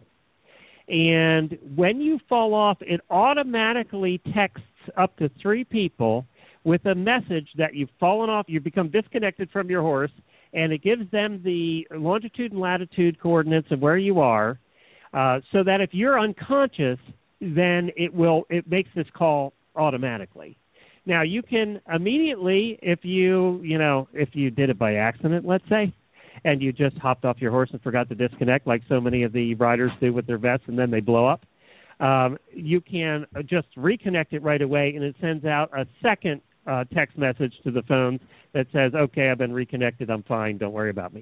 Speaker 1: And when you fall off, it automatically texts up to 3 people with a message that you've fallen off, you've become disconnected from your horse, and it gives them the longitude and latitude coordinates of where you are, so that if you're unconscious, then it makes this call automatically. Now, you can immediately, if you did it by accident, let's say, and you just hopped off your horse and forgot to disconnect, like so many of the riders do with their vests, and then they blow up, you can just reconnect it right away, and it sends out a second text message to the phones that says, okay, I've been reconnected, I'm fine, don't worry about me.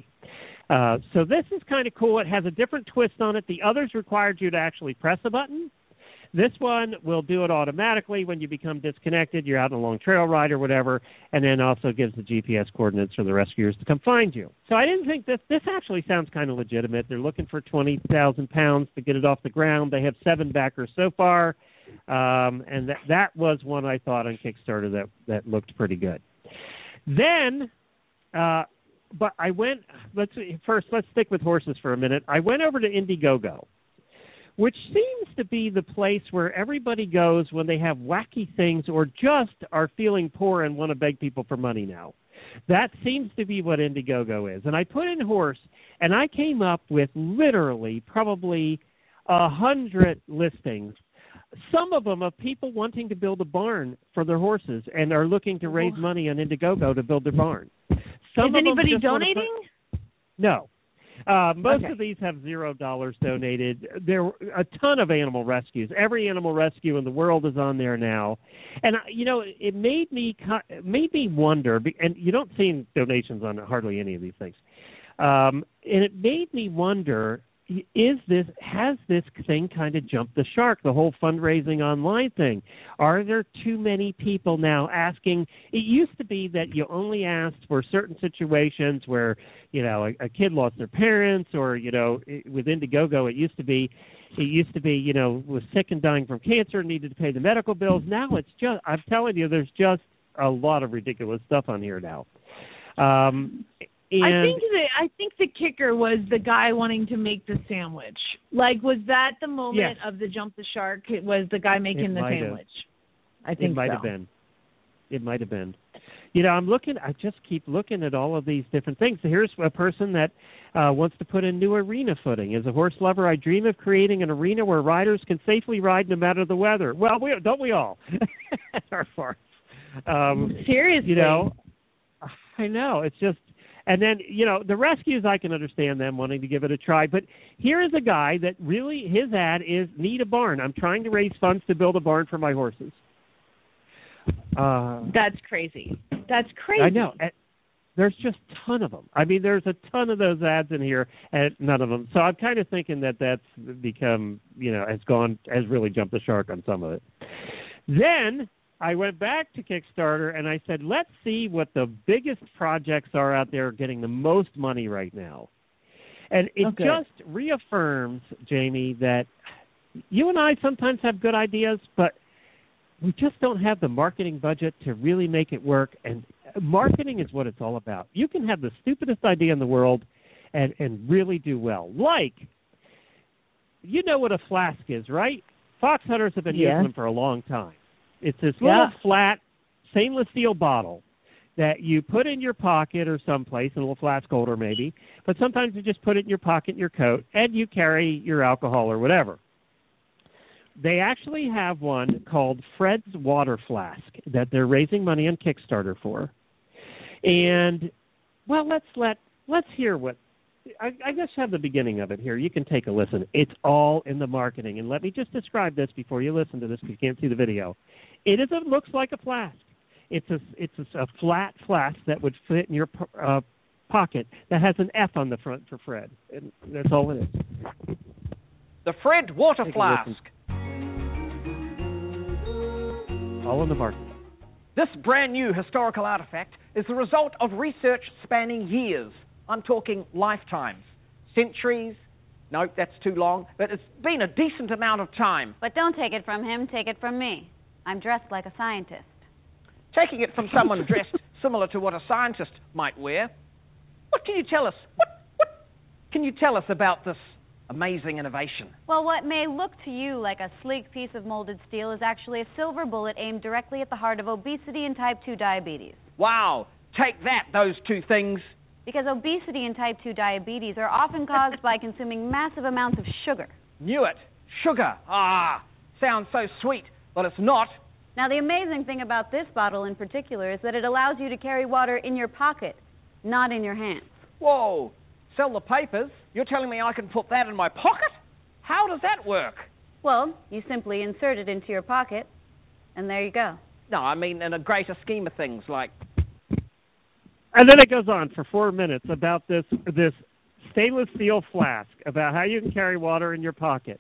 Speaker 1: So this is kind of cool. It has a different twist on it. The others required you to actually press a button. This one will do it automatically when you become disconnected, you're out on a long trail ride or whatever, and then also gives the GPS coordinates for the rescuers to come find you. So I didn't think this actually sounds kind of legitimate. They're looking for £20,000 to get it off the ground. They have 7 backers so far, and that was one I thought on Kickstarter that looked pretty good. Then, but I went, let's stick with horses for a minute. I went over to Indiegogo, which seems to be the place where everybody goes when they have wacky things or just are feeling poor and want to beg people for money now. That seems to be what Indiegogo is. And I put in horse, and I came up with literally probably 100 listings. Some of them of people wanting to build a barn for their horses and are looking to raise money on Indiegogo to build their barn.
Speaker 3: Is anybody donating?
Speaker 1: No. Most of these have $0 donated. There were a ton of animal rescues. Every animal rescue in the world is on there now. And, it made me wonder, and you don't see donations on hardly any of these things. And it made me wonder, has this thing kind of jumped the shark, the whole fundraising online thing? Are there too many people now asking? It used to be that you only asked for certain situations where, a kid lost their parents, or, with Indiegogo, it used to be, was sick and dying from cancer and needed to pay the medical bills. Now it's just, I'm telling you, there's just a lot of ridiculous stuff on here now.
Speaker 3: I think the kicker was the guy wanting to make the sandwich. Like, was that the moment of the jump the shark? It was the guy making the sandwich. I think
Speaker 1: it might have been. It might have been. I just keep looking at all of these different things. So here's a person that wants to put in new arena footing. As a horse lover, I dream of creating an arena where riders can safely ride no matter the weather. Well, don't we all? At our farms.
Speaker 3: Seriously.
Speaker 1: I know. It's just, and then, the rescues, I can understand them wanting to give it a try. But here is a guy that really, his ad is, need a barn. I'm trying to raise funds to build a barn for my horses.
Speaker 3: That's crazy. That's crazy.
Speaker 1: I know. There's just a ton of them. I mean, there's a ton of those ads in here, and none of them. So I'm kind of thinking that's become, has really jumped the shark on some of it. Then I went back to Kickstarter, and I said, let's see what the biggest projects are out there getting the most money right now. And it just reaffirms, Jamie, that you and I sometimes have good ideas, but we just don't have the marketing budget to really make it work. And marketing is what it's all about. You can have the stupidest idea in the world and really do well. Like, you know what a flask is, right? Fox hunters have been using them for a long time. It's this little flat stainless steel bottle that you put in your pocket or someplace, a little flask holder maybe, but sometimes you just put it in your pocket in your coat, and you carry your alcohol or whatever. They actually have one called Fred's Water Flask that they're raising money on Kickstarter for. And, well, let's hear what – I just have the beginning of it here. You can take a listen. It's all in the marketing. And let me just describe this before you listen to this because you can't see the video. It looks like a flask. It's a flat flask that would fit in your pocket that has an F on the front for Fred. And that's all it is.
Speaker 9: The Fred Water Flask.
Speaker 1: All in the market.
Speaker 9: This brand new historical artifact is the result of research spanning years. I'm talking lifetimes. Centuries. No, that's too long. But it's been a decent amount of time.
Speaker 10: But don't take it from him. Take it from me. I'm dressed like a scientist.
Speaker 9: Taking it from someone dressed similar to what a scientist might wear. What can you tell us? What can you tell us about this amazing innovation?
Speaker 10: Well, what may look to you like a sleek piece of molded steel is actually a silver bullet aimed directly at the heart of obesity and type 2 diabetes.
Speaker 9: Wow. Take that, those two things.
Speaker 10: Because obesity and type 2 diabetes are often caused by consuming massive amounts of sugar.
Speaker 9: Knew it. Sugar. Sounds so sweet, but it's not.
Speaker 10: Now, the amazing thing about this bottle in particular is that it allows you to carry water in your pocket, not in your hands.
Speaker 9: Whoa. Sell the papers? You're telling me I can put that in my pocket? How does that work?
Speaker 10: Well, you simply insert it into your pocket, and there you go.
Speaker 9: No, I mean in a greater scheme of things, like...
Speaker 1: And then it goes on for 4 minutes about this stainless steel flask, about how you can carry water in your pocket.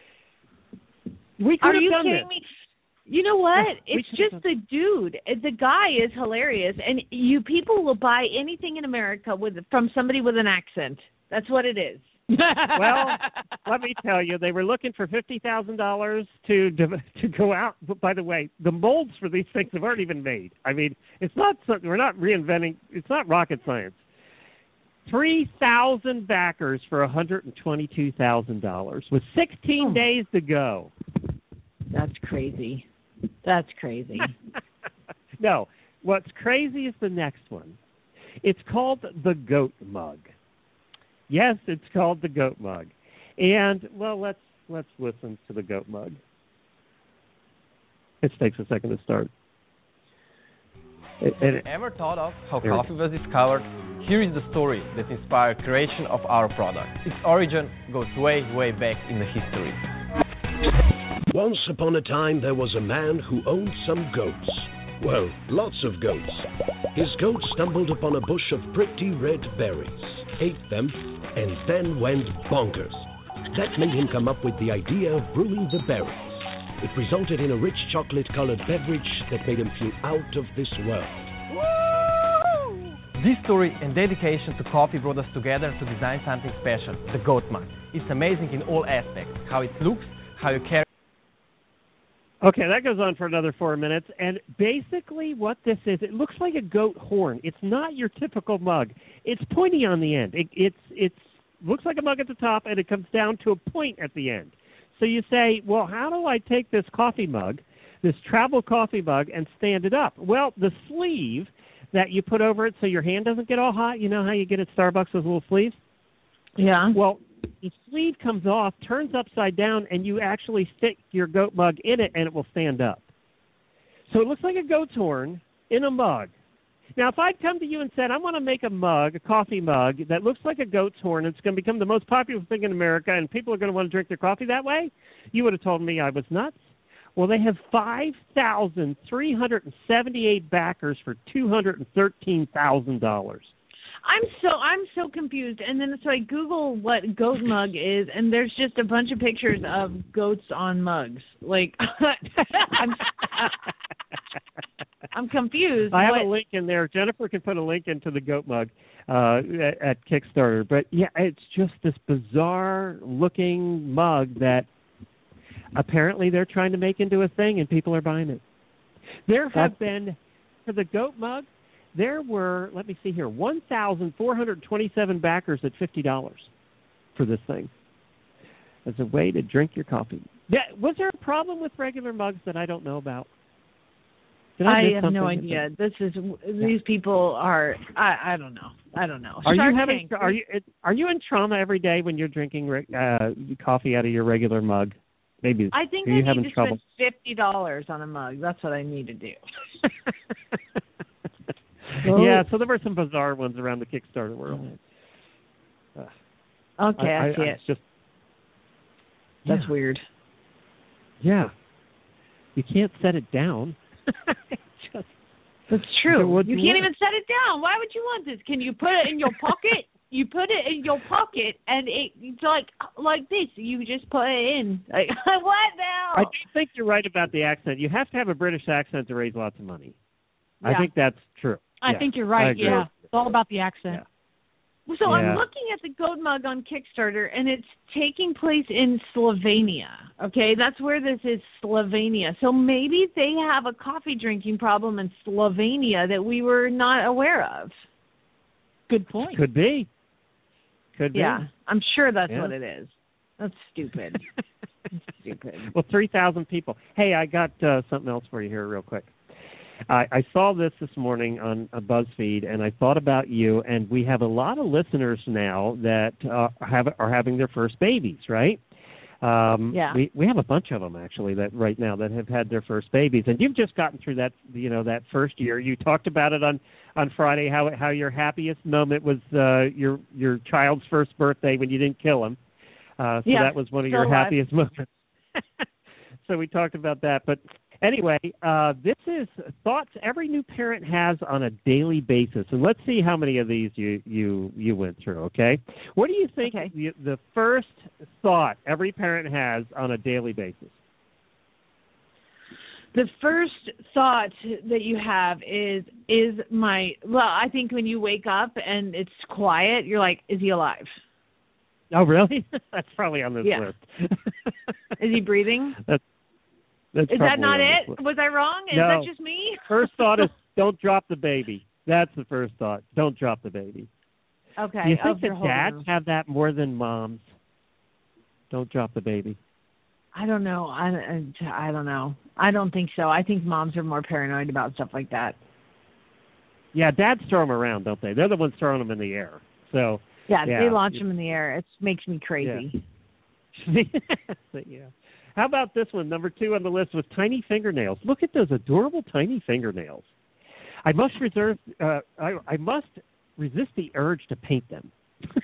Speaker 1: We could have done this.
Speaker 3: Me? You know what? It's just the dude. The guy is hilarious, and people will buy anything in America from somebody with an accent. That's what it is.
Speaker 1: Well, let me tell you, they were looking for $50,000 to go out. But by the way, the molds for these things have already been made. I mean, it's not something we're not reinventing. It's not rocket science. 3,000 backers for $122,000 with 16 days to go.
Speaker 3: That's crazy. That's crazy.
Speaker 1: No, what's crazy is the next one. It's called the Goat Mug. Yes, it's called the Goat Mug. And, well, let's listen to the Goat Mug. It takes a second to start.
Speaker 11: Ever thought of how coffee was discovered? Here is the story that inspired creation of our product. Its origin goes way, way back in the history.
Speaker 12: Once upon a time, there was a man who owned some goats. Well, lots of goats. His goat stumbled upon a bush of pretty red berries, ate them, and then went bonkers. That made him come up with the idea of brewing the berries. It resulted in a rich chocolate-colored beverage that made him feel out of this world.
Speaker 11: Woo! This story and dedication to coffee brought us together to design something special, the Goat Mug. It's amazing in all aspects, how it looks, how you carry.
Speaker 1: Okay, that goes on for another 4 minutes. And basically what this is, it looks like a goat horn. It's not your typical mug. It's pointy on the end. It looks like a mug at the top, and it comes down to a point at the end. So you say, well, how do I take this coffee mug, this travel coffee mug, and stand it up? Well, the sleeve that you put over it so your hand doesn't get all hot, you know how you get at Starbucks those little sleeves?
Speaker 3: Yeah.
Speaker 1: Well, the sleeve comes off, turns upside down, and you actually stick your goat mug in it, and it will stand up. So it looks like a goat's horn in a mug. Now, if I'd come to you and said, I want to make a mug, a coffee mug, that looks like a goat's horn, it's going to become the most popular thing in America, and people are going to want to drink their coffee that way, you would have told me I was nuts. Well, they have 5,378 backers for $213,000.
Speaker 3: I'm so confused. And then so I Google what goat mug is, and there's just a bunch of pictures of goats on mugs. Like, I'm confused.
Speaker 1: I have a link in there. Jennifer can put a link into the goat mug at Kickstarter. But, yeah, it's just this bizarre-looking mug that apparently they're trying to make into a thing, and people are buying it. There have been, for the goat mug, there were, let me see here, 1,427 backers at $50 for this thing as a way to drink your coffee. Yeah, was there a problem with regular mugs that I don't know about?
Speaker 3: I have no idea. These people are. I don't know.
Speaker 1: Are you in trauma every day when you're drinking coffee out of your regular mug? Maybe.
Speaker 3: I think I need to spend $50 on a mug. That's what I need to do.
Speaker 1: Yeah, so there were some bizarre ones around the Kickstarter world.
Speaker 3: Okay, I see it. That's weird.
Speaker 1: Yeah. You can't set it down.
Speaker 3: That's true. You can't even set it down. Why would you want this? Can you put it in your pocket? You put it in your pocket, and it's like this. You just put it in. Like, what now?
Speaker 1: I do think you're right about the accent. You have to have a British accent to raise lots of money. Yeah. I think that's true.
Speaker 7: I think you're right, yeah. It's all about the accent.
Speaker 3: Yeah. So I'm looking at the goat mug on Kickstarter, and it's taking place in Slovenia. Okay, that's where this is, Slovenia. So maybe they have a coffee drinking problem in Slovenia that we were not aware of.
Speaker 7: Good point.
Speaker 1: Could be.
Speaker 3: Yeah, I'm sure that's what it is. That's stupid. Stupid.
Speaker 1: Well, 3,000 people. Hey, I got something else for you here real quick. I saw this morning on BuzzFeed, and I thought about you, and we have a lot of listeners now that are having their first babies, right? We have a bunch of them, actually, that right now that have had their first babies. And you've just gotten through that, that first year. You talked about it on Friday, how your happiest moment was your child's first birthday when you didn't kill him. That was one of your happiest moments. So we talked about that. But anyway, this is thoughts every new parent has on a daily basis. And let's see how many of these you went through, okay? What do you think the first thought every parent has on a daily basis?
Speaker 3: The first thought that you have is I think when you wake up and it's quiet, you're like, is he alive?
Speaker 1: Oh, really? That's probably on this list.
Speaker 3: Is he breathing?
Speaker 1: That's
Speaker 3: is that not it? Was I wrong? Is that just me?
Speaker 1: First thought is don't drop the baby. That's the first thought. Don't drop the baby.
Speaker 3: Okay.
Speaker 1: Do you think that dads have that more than moms? Don't drop the baby.
Speaker 3: I don't know. I don't know. I don't think so. I think moms are more paranoid about stuff like that.
Speaker 1: Yeah, dads throw them around, don't they? They're the ones throwing them in the air. So
Speaker 3: yeah, they launch them in the air. It makes me crazy.
Speaker 1: Yeah. How about this one? Number 2 on the list was tiny fingernails. Look at those adorable tiny fingernails. I must I must resist the urge to paint them.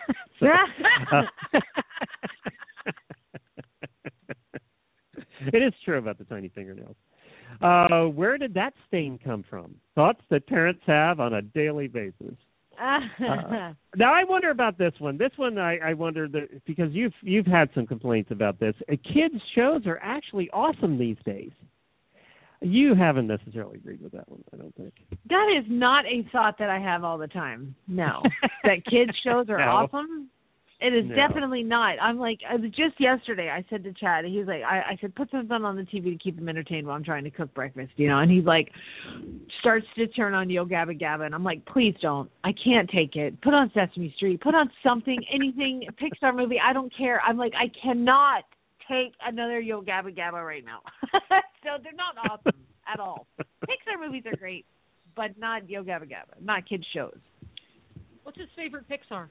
Speaker 1: It is true about the tiny fingernails. Where did that stain come from? Thoughts that parents have on a daily basis. Now I wonder about this one. This one I wonder that because you've had some complaints about this. Kids shows are actually awesome these days. You haven't necessarily agreed with that one, I don't think.
Speaker 3: That is not a thought that I have all the time. No, that kids shows are awesome. It is definitely not. I'm like, just yesterday I said to Chad, he's like, I said, put something on the TV to keep him entertained while I'm trying to cook breakfast, and he's like, starts to turn on Yo Gabba Gabba, and I'm like, please don't. I can't take it. Put on Sesame Street. Put on something, anything, Pixar movie. I don't care. I'm like, I cannot take another Yo Gabba Gabba right now. So they're not awesome at all. Pixar movies are great, but not Yo Gabba Gabba, not kids shows.
Speaker 7: What's his favorite Pixar?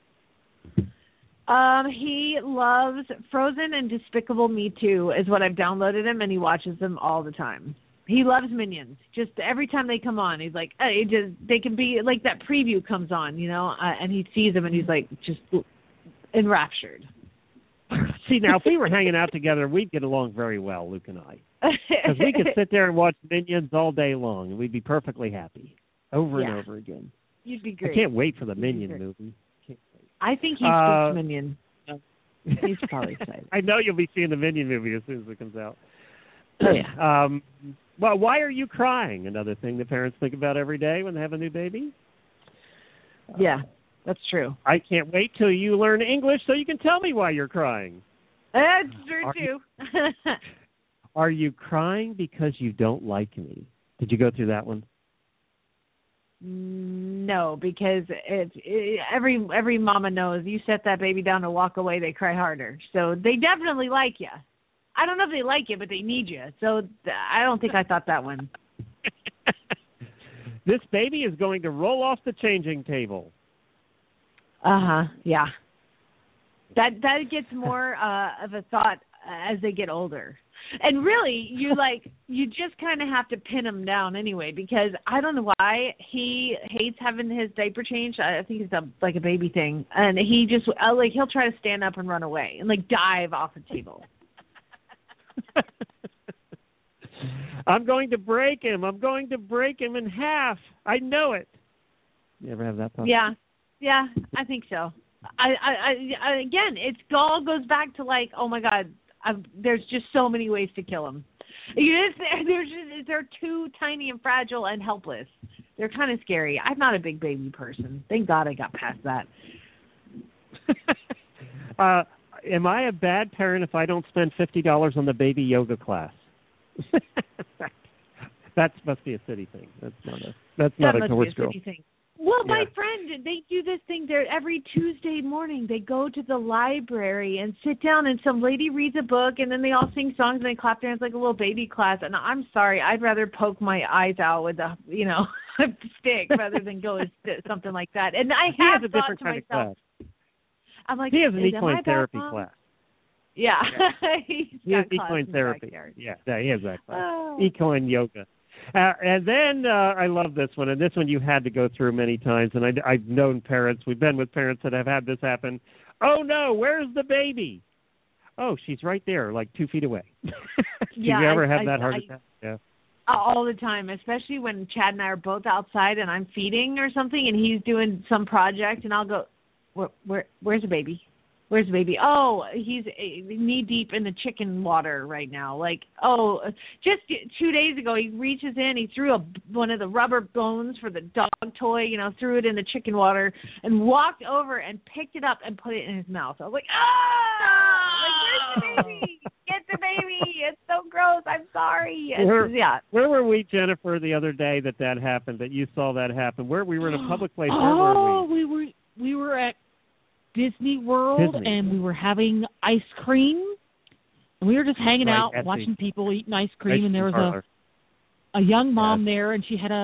Speaker 3: He loves Frozen and Despicable Me 2 is what I've downloaded him, and he watches them all the time. He loves Minions. Just every time they come on, he's like, they can be like that preview comes on, and he sees them and he's like just enraptured.
Speaker 1: See, now if we were hanging out together, we'd get along very well, Luke and I, because we could sit there and watch Minions all day long, and we'd be perfectly happy over and over again.
Speaker 3: You'd be great.
Speaker 1: I can't wait for the Minion movie.
Speaker 3: I think he's a Minion. He's probably excited.
Speaker 1: I know you'll be seeing the Minion movie as soon as it comes out.
Speaker 3: Yeah.
Speaker 1: Well, why are you crying? Another thing that parents think about every day when they have a new baby.
Speaker 3: Yeah, that's true.
Speaker 1: I can't wait till you learn English so you can tell me why you're crying.
Speaker 3: That's true, too.
Speaker 1: Are you crying because you don't like me? Did you go through that one?
Speaker 3: No, because every mama knows you set that baby down to walk away, they cry harder. So they definitely like you. I don't know if they like you, but they need you. So I don't think I thought that one.
Speaker 1: This baby is going to roll off the changing table.
Speaker 3: Yeah. That gets more of a thought as they get older. And really, you just kind of have to pin him down anyway, because I don't know why he hates having his diaper changed. I think it's like a baby thing, and he just he'll try to stand up and run away and dive off the table.
Speaker 1: I'm going to break him. I'm going to break him in half. I know it. You ever have that thought?
Speaker 3: Yeah, I think so. I again, it all goes back to oh my God. There's just so many ways to kill them. They're too tiny and fragile and helpless. They're kind of scary. I'm not a big baby person. Thank God I got past that.
Speaker 1: Am I a bad parent if I don't spend $50 on the baby yoga class? That must be a city thing. That's not a Horse Girl
Speaker 3: thing. Well, my friend, they do this thing there every Tuesday morning. They go to the library and sit down, and some lady reads a book, and then they all sing songs and they clap their hands like a little baby class. And I'm sorry, I'd rather poke my eyes out with a stick rather than go to something like that. And I have thought to myself, I'm like,
Speaker 1: he has an equine therapy class.
Speaker 3: Yeah,
Speaker 1: he has equine therapy. Yeah, he has that class. Equine yoga. And then I love this one, and this one you had to go through many times, and I've known parents, we've been with parents that have had this happen. Oh, no, where's the baby? Oh, she's right there, 2 feet away. Did you ever have that heart attack? Yeah.
Speaker 3: All the time, especially when Chad and I are both outside and I'm feeding or something, and he's doing some project, and I'll go, where's the baby? Where's the baby? Oh, he's knee-deep in the chicken water right now. Just 2 days ago, he reaches in, he threw one of the rubber bones for the dog toy, threw it in the chicken water, and walked over and picked it up and put it in his mouth. I was like, where's the baby? Get the baby. It's so gross. I'm sorry.
Speaker 1: Where were we, Jennifer, the other day that happened, that you saw that happen? Where we were in a public place. Where were we?
Speaker 7: We were at Disney World, and we were having ice cream, and we were just hanging out, watching people eating ice cream, and there was a young mom there, and she had a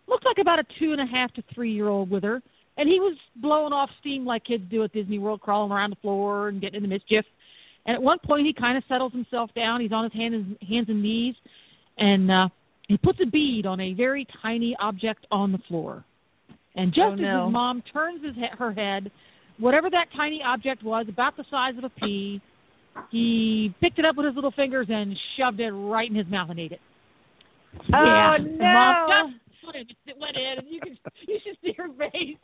Speaker 7: looked like about a 2.5 to 3-year-old with her, and he was blowing off steam like kids do at Disney World, crawling around the floor and getting into mischief. And at one point, he kind of settles himself down. He's on his hands and knees, and he puts a bead on a very tiny object on the floor. And just as his mom turns her head, whatever that tiny object was, about the size of a pea, he picked it up with his little fingers and shoved it right in his mouth and ate it.
Speaker 3: Oh,
Speaker 7: yeah.
Speaker 3: no.
Speaker 7: Mom just it went in, and you should see her face.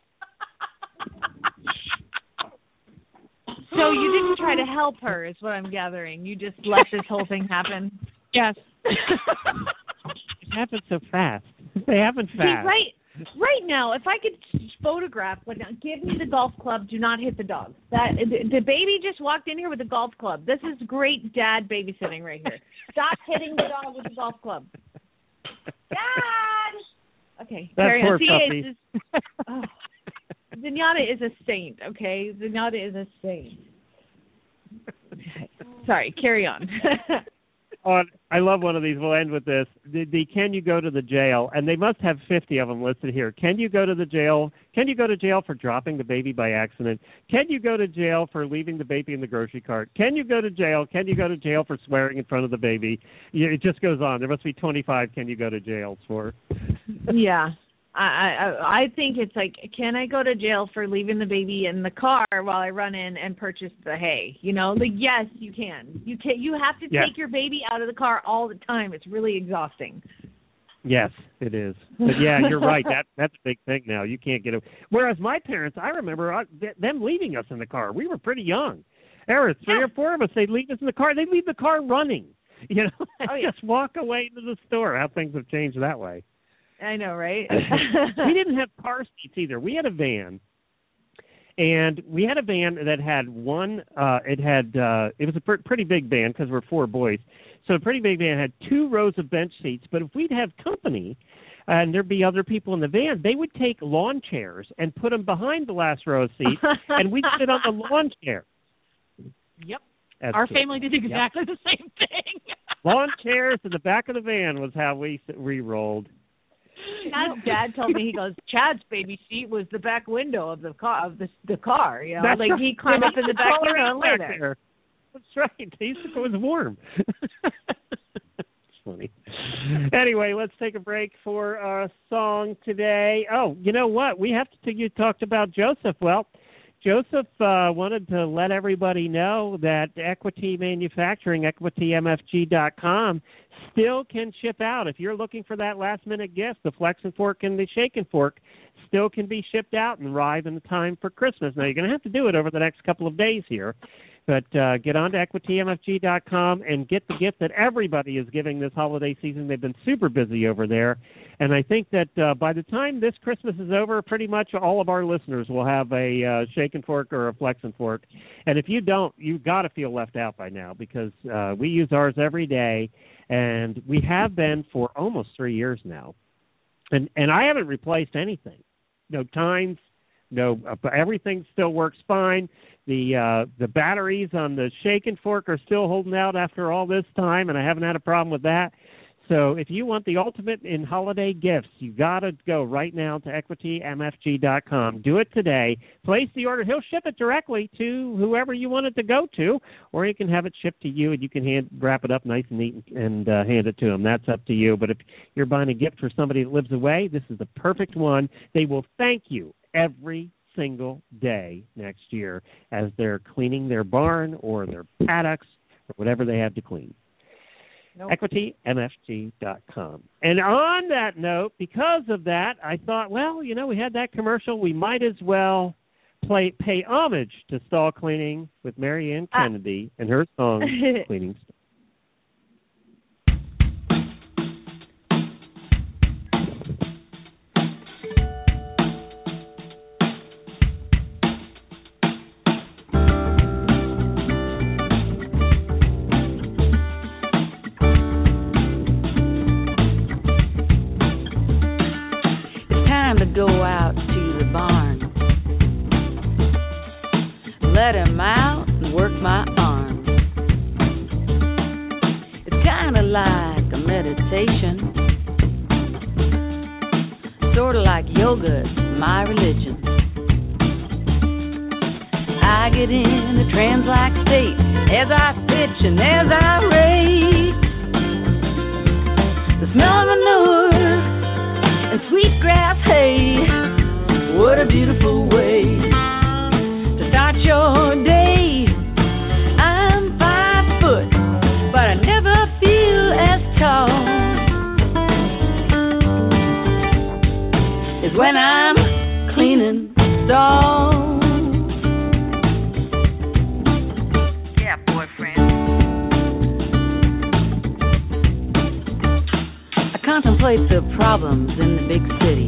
Speaker 3: So you didn't try to help her, is what I'm gathering. You just let this whole thing happen?
Speaker 7: Yes.
Speaker 1: It happened so fast. They happen fast.
Speaker 3: See, right now, if I could photograph, give me the golf club, do not hit the dog. The baby just walked in here with a golf club. This is great dad babysitting right here. Stop hitting the dog with the golf club. Dad! Okay, carry on. Zenyatta is a saint, okay? Zenyatta is a saint. Sorry, carry on.
Speaker 1: I love one of these. We'll end with this. The can you go to the jail? And they must have 50 of them listed here. Can you go to the jail? Can you go to jail for dropping the baby by accident? Can you go to jail for leaving the baby in the grocery cart? Can you go to jail? Can you go to jail for swearing in front of the baby? It just goes on. There must be 25 can you go to jails for.
Speaker 3: Yeah. I think it's like, can I go to jail for leaving the baby in the car while I run in and purchase the hay? You know, yes, you can. You have to take your baby out of the car all the time. It's really exhausting.
Speaker 1: Yes, it is. But yeah, you're right. That's a big thing now. You can't get it. Whereas my parents, I remember them leaving us in the car. We were pretty young. There were 3 or 4 of us. They'd leave us in the car. They'd leave the car running. You know, just walk away to the store. How things have changed that way.
Speaker 3: I know, right?
Speaker 1: We didn't have car seats either. We had a van, and we had a van that had it was a pretty big van because we're 4 boys. So a pretty big van had 2 rows of bench seats. But if we'd have company and there'd be other people in the van, they would take lawn chairs and put them behind the last row of seats, and we'd sit on the lawn chair.
Speaker 7: Yep. Our family did exactly the same thing.
Speaker 1: Lawn chairs in the back of the van was how we rolled.
Speaker 3: Chad's dad told me, he goes, Chad's baby seat was the back window of the car. You know,
Speaker 1: that's
Speaker 3: like
Speaker 1: right.
Speaker 3: he climbed up in the back window and lay there.
Speaker 1: That's right. It was warm. It's funny. Anyway, let's take a break for our song today. Oh, you know what? You talked about Joseph. Well, Joseph wanted to let everybody know that Equity Manufacturing, EquityMFG.com, still can ship out. If you're looking for that last-minute gift, the Flex and Fork and the Shake and Fork still can be shipped out and arrive in time for Christmas. Now, you're going to have to do it over the next couple of days here, but get on to EquityMFG.com and get the gift that everybody is giving this holiday season. They've been super busy over there, and I think that by the time this Christmas is over, pretty much all of our listeners will have a Shake and Fork or a Flex and Fork. And if you don't, you've got to feel left out by now because we use ours every day, and we have been for almost 3 years now. And I haven't replaced anything. No tines, everything still works fine. The batteries on the Shake and Fork are still holding out after all this time, and I haven't had a problem with that. So if you want the ultimate in holiday gifts, you got to go right now to EquityMFG.com. Do it today. Place the order. He'll ship it directly to whoever you want it to go to, or you can have it shipped to you, and you can wrap it up nice and neat and hand it to him. That's up to you. But if you're buying a gift for somebody that lives away, this is the perfect one. They will thank you every single day next year as they're cleaning their barn or their paddocks or whatever they have to clean. Nope. EquityMFG.com. And on that note, because of that, I thought, well, you know, we had that commercial. We might as well pay homage to stall cleaning with Mary Ann Kennedy and her song, Cleaning Stall.
Speaker 13: Go out to the barn, let him out and work my arm. It's kind of like a meditation, Sort of like yoga's my religion. I get in a trance-like state as I pitch and as I rate. The smell of manure and sweet grass hay. What a beautiful way to start your day. I'm 5 foot, but I never feel as tall as when I'm cleaning stalls. Yeah, boyfriend. I contemplate the problems in the big city.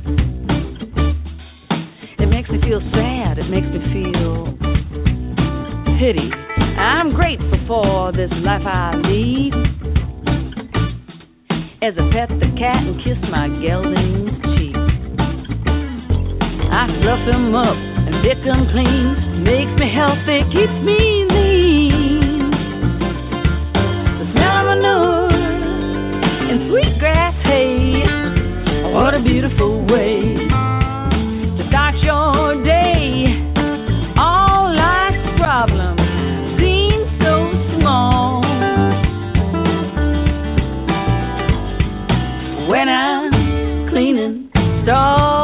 Speaker 13: It makes me feel sad, it makes me feel pity. I'm grateful for this life I lead. As I pet the cat and kiss my gelding's cheek, I fluff him up and lick him clean. Makes me healthy, keeps me lean. The smell of manure and sweet grass hay. What a beautiful way to start your day. All life's problems seem so small when I'm cleaning stalls.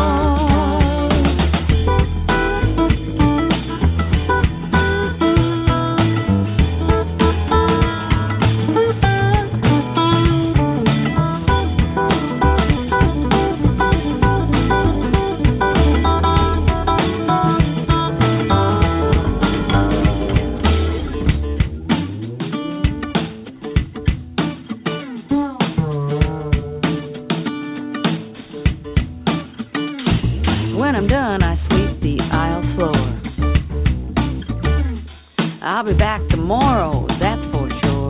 Speaker 13: When I'm done, I sweep the aisle floor. I'll be back tomorrow, that's for sure.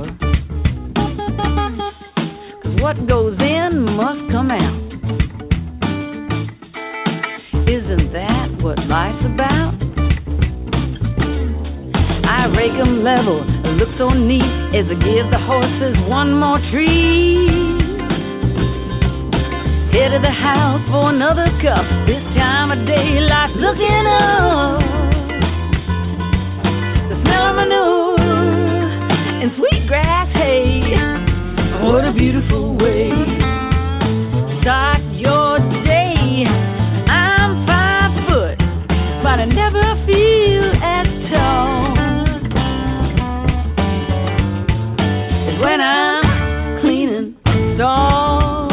Speaker 13: 'Cause what goes in must come out. Isn't that what life's about? I rake 'em level, look so neat as I give the horses one more treat. Head of the house for another cup. This time of day, life's looking up. The smell of manure and sweet grass hay. What a beautiful way to start your day. I'm 5 foot, but I never feel as tall as when I'm cleaning stalls.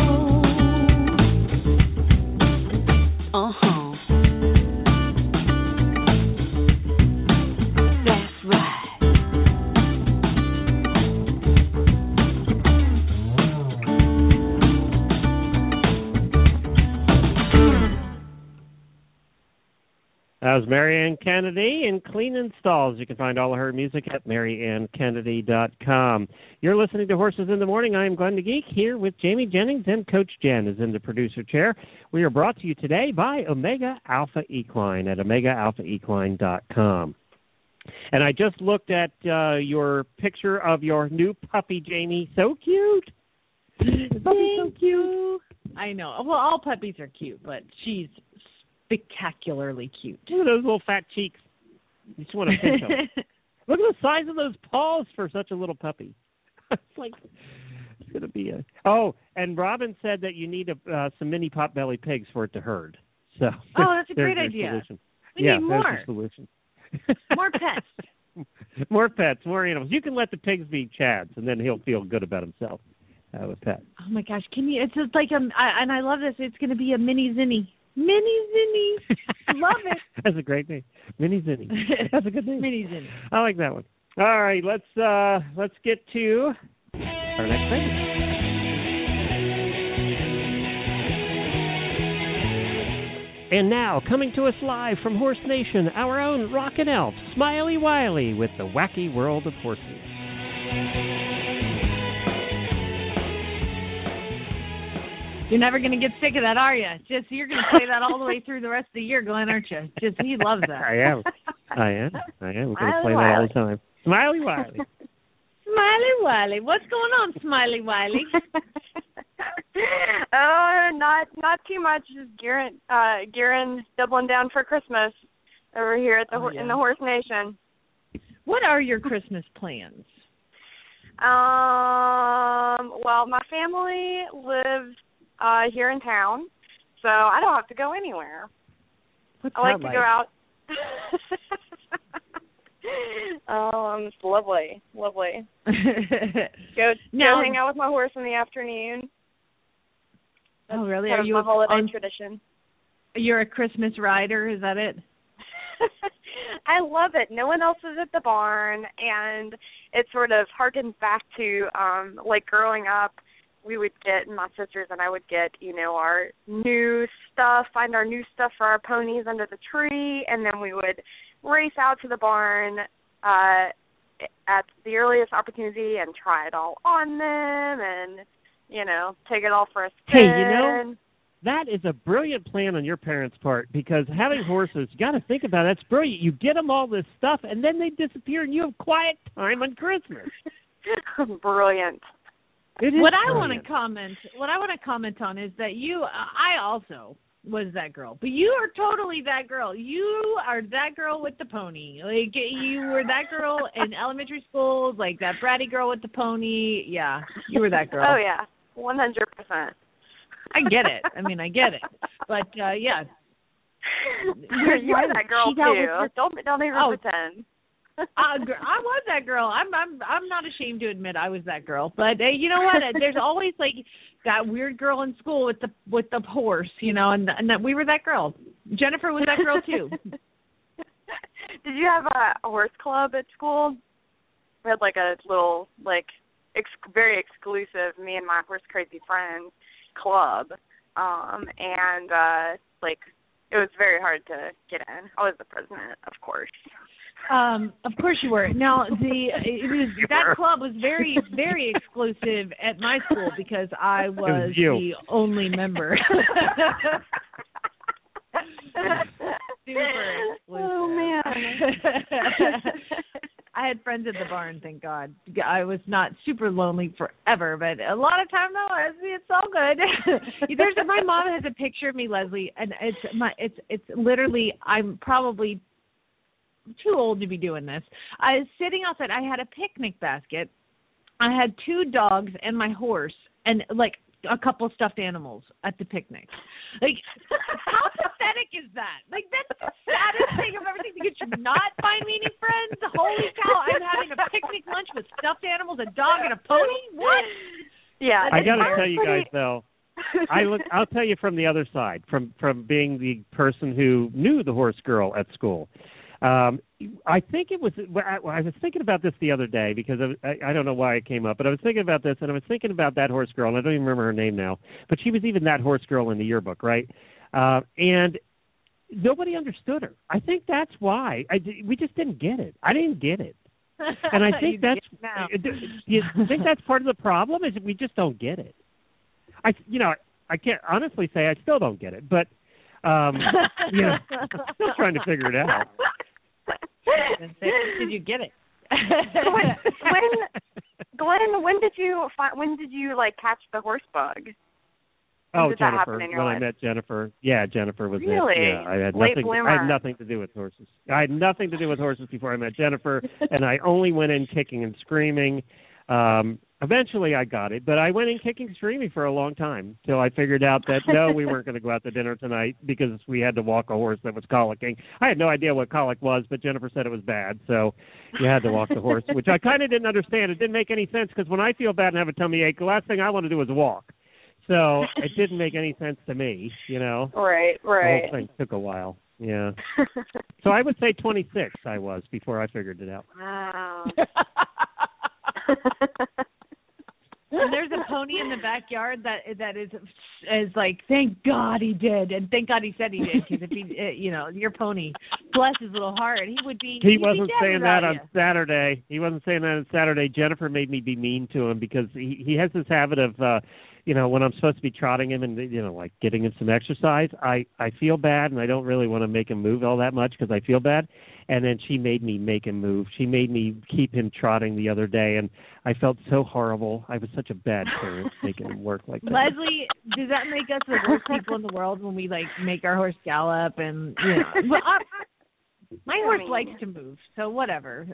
Speaker 1: That was Marianne Kennedy in Cleaning Stalls. You can find all of her music at MarianneKennedy.com. You're listening to Horses in the Morning. I am Glenn the Geek here with Jamie Jennings, and Coach Jen is in the producer chair. We are brought to you today by Omega Alpha Equine at OmegaAlphaEquine.com. And I just looked at your picture of your new puppy, Jamie. So cute.
Speaker 3: Puppy's so cute. I know. Well, all puppies are cute, but she's spectacularly cute.
Speaker 1: Look at those little fat cheeks. You just want to pinch them. Look at the size of those paws for such a little puppy. It's like it's going to be a... Oh, and Robin said that you need some mini potbelly pigs for it to herd. So
Speaker 3: that's a great idea.
Speaker 1: Solution.
Speaker 3: We need more.
Speaker 1: There's the solution.
Speaker 3: More pets.
Speaker 1: More pets, more animals. You can let the pigs be Chads, and then he'll feel good about himself. Have a pet.
Speaker 3: Oh my gosh! Can you? It's just like and I love this. It's going to be a mini Zinni. Mini Zinni. Love it.
Speaker 1: That's a great name. Mini Zinni. That's a good name.
Speaker 3: Mini Zinni.
Speaker 1: I like that one. All right, let's get to our next thing. And now, coming to us live from Horse Nation, our own Rockin' Elf, Smiley Wiley, with the wacky world of horses.
Speaker 3: You're never going to get sick of that, are you? Just you're going to play that all the way through the rest of the year, Glenn, aren't you? Just he loves that.
Speaker 1: I am. We're going to play that all the time. Smiley Wiley.
Speaker 3: Smiley Wiley. What's going on, Smiley Wiley?
Speaker 14: Not too much. Just Garen doubling down for Christmas over here at in the Horse Nation.
Speaker 3: What are your Christmas plans?
Speaker 14: Well, my family lives here in town, so I don't have to go anywhere.
Speaker 3: What's
Speaker 14: I like
Speaker 3: that
Speaker 14: to go out. It's lovely. Go hang out with my horse in the afternoon. That's
Speaker 3: really?
Speaker 14: Kind
Speaker 3: are
Speaker 14: of
Speaker 3: you
Speaker 14: my holiday tradition?
Speaker 3: You're a Christmas rider, is that it?
Speaker 14: I love it. No one else is at the barn, and it sort of harkens back to like growing up. We would get, my sisters and I would get, our new stuff, find our new stuff for our ponies under the tree, and then we would race out to the barn at the earliest opportunity and try it all on them and, take it all for a spin.
Speaker 1: Hey, that is a brilliant plan on your parents' part, because having horses, you got to think about it. That's brilliant. You get them all this stuff, and then they disappear, and you have quiet time on Christmas.
Speaker 14: Brilliant.
Speaker 3: What I want to comment on is that I also was that girl, but you are totally that girl. You are that girl with the pony. Like, you were that girl in elementary school, like that bratty girl with the pony. Yeah, you were that girl.
Speaker 14: Oh yeah, 100%.
Speaker 3: I get it. I get it. But yeah,
Speaker 14: you're that girl too. Don't even pretend.
Speaker 3: I was that girl. I'm not ashamed to admit I was that girl. But you know what? There's always like that weird girl in school with the horse, and that we were that girl. Jennifer was that girl too.
Speaker 14: Did you have a horse club at school? We had like a little very exclusive me and my horse crazy friends club, and it was very hard to get in. I was the president, of course.
Speaker 3: Of course you were. Now that club was very, very exclusive at my school because I was the only member. Super exclusive.
Speaker 14: Oh man.
Speaker 3: I had friends at the barn, thank God. I was not super lonely forever, but a lot of time though, it's all good. My mom has a picture of me, Leslie, and it's literally, I'm probably too old to be doing this. I was sitting outside. I had a picnic basket. I had 2 dogs and my horse and a couple stuffed animals at the picnic. How pathetic is that? That's the saddest thing I've ever seen. Could you not find me any friends? Holy cow, I'm having a picnic lunch with stuffed animals, a dog, and a pony? What?
Speaker 14: Yeah.
Speaker 1: I got to tell you guys, though, I'll tell you from the other side, from being the person who knew the horse girl at school. I think it was, I was thinking about this the other day because I don't know why it came up, but I was thinking about this, and I was thinking about that horse girl, and I don't even remember her name now, but she was even that horse girl in the yearbook, right? And nobody understood her. I think that's why. We just didn't get it. I didn't get it. And I think you think that's part of the problem is we just don't get it. I can't honestly say I still don't get it, but I'm still trying to figure it out.
Speaker 3: Did you get it?
Speaker 14: Glenn, when did you catch the horse bug?
Speaker 1: Oh,
Speaker 14: did
Speaker 1: Jennifer.
Speaker 14: That happen in your life?
Speaker 1: I met Jennifer. Yeah, Jennifer was
Speaker 14: really?
Speaker 1: it. Yeah, I had nothing to do with horses. I had nothing to do with horses before I met Jennifer, and I only went in kicking and screaming. Eventually I got it, but I went in kicking and screaming for a long time till I figured out that, no, we weren't going to go out to dinner tonight because we had to walk a horse that was colicking. I had no idea what colic was, but Jennifer said it was bad, so you had to walk the horse, which I kind of didn't understand. It didn't make any sense because when I feel bad and have a tummy ache, the last thing I want to do is walk. So it didn't make any sense to me,
Speaker 14: Right.
Speaker 1: The whole thing took a while, yeah. So I would say 26 I was before I figured it out.
Speaker 14: Wow.
Speaker 3: And there's a pony in the backyard that is like, thank God he did, and thank God he said he did, because if he, your pony, bless his little heart, he would be.
Speaker 1: He wasn't saying that on Saturday. He wasn't saying that on Saturday. Jennifer made me be mean to him because he has this habit of, when I'm supposed to be trotting him and, like getting him some exercise, I feel bad, and I don't really want to make him move all that much because I feel bad. And then she made me make him move. She made me keep him trotting the other day, and I felt so horrible. I was such a bad parent making him work like that.
Speaker 3: Leslie, does that make us the worst people in the world when we, make our horse gallop and, Well, my horse likes to move, so whatever.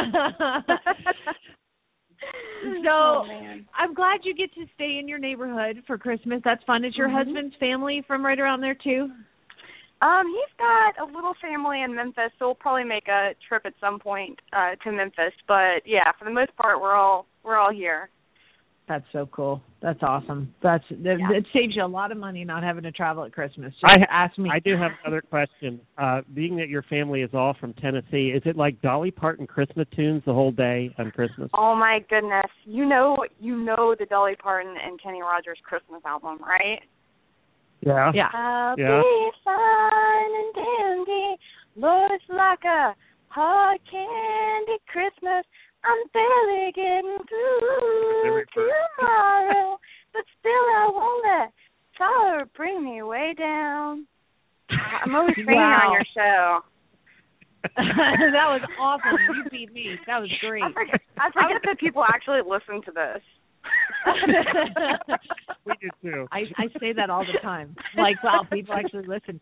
Speaker 3: So I'm glad you get to stay in your neighborhood for Christmas. That's fun. Is your husband's family from right around there too?
Speaker 14: He's got a little family in Memphis, so we'll probably make a trip at some point to Memphis. But yeah, for the most part, we're all here.
Speaker 3: That's so cool. That's awesome. It saves you a lot of money not having to travel at Christmas. Just ask me.
Speaker 1: I do have another question. Being that your family is all from Tennessee, is it like Dolly Parton Christmas tunes the whole day on Christmas?
Speaker 14: Oh my goodness! You know the Dolly Parton and Kenny Rogers Christmas album, right?
Speaker 1: Yeah.
Speaker 3: Yeah.
Speaker 14: I'll be fine and dandy. Lord, it's like a hard candy Christmas. I'm barely getting through tomorrow, but still I won't let sorrow bring me way down. I'm always singing on your show.
Speaker 3: That was awesome. You beat me. That was great.
Speaker 14: I forget that people actually listen to this.
Speaker 1: We do too.
Speaker 3: I say that all the time. Wow, people actually listen.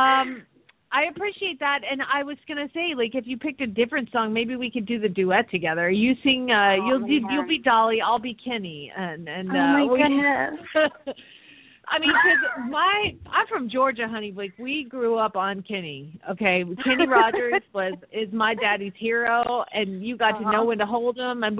Speaker 3: I appreciate that, and I was gonna say, if you picked a different song, maybe we could do the duet together. You sing, you'll be Dolly, I'll be Kenny, and
Speaker 14: oh my goodness.
Speaker 3: I mean, because I'm from Georgia, honey. We grew up on Kenny. Okay, Kenny Rogers is my daddy's hero, and you got to know when to hold him. And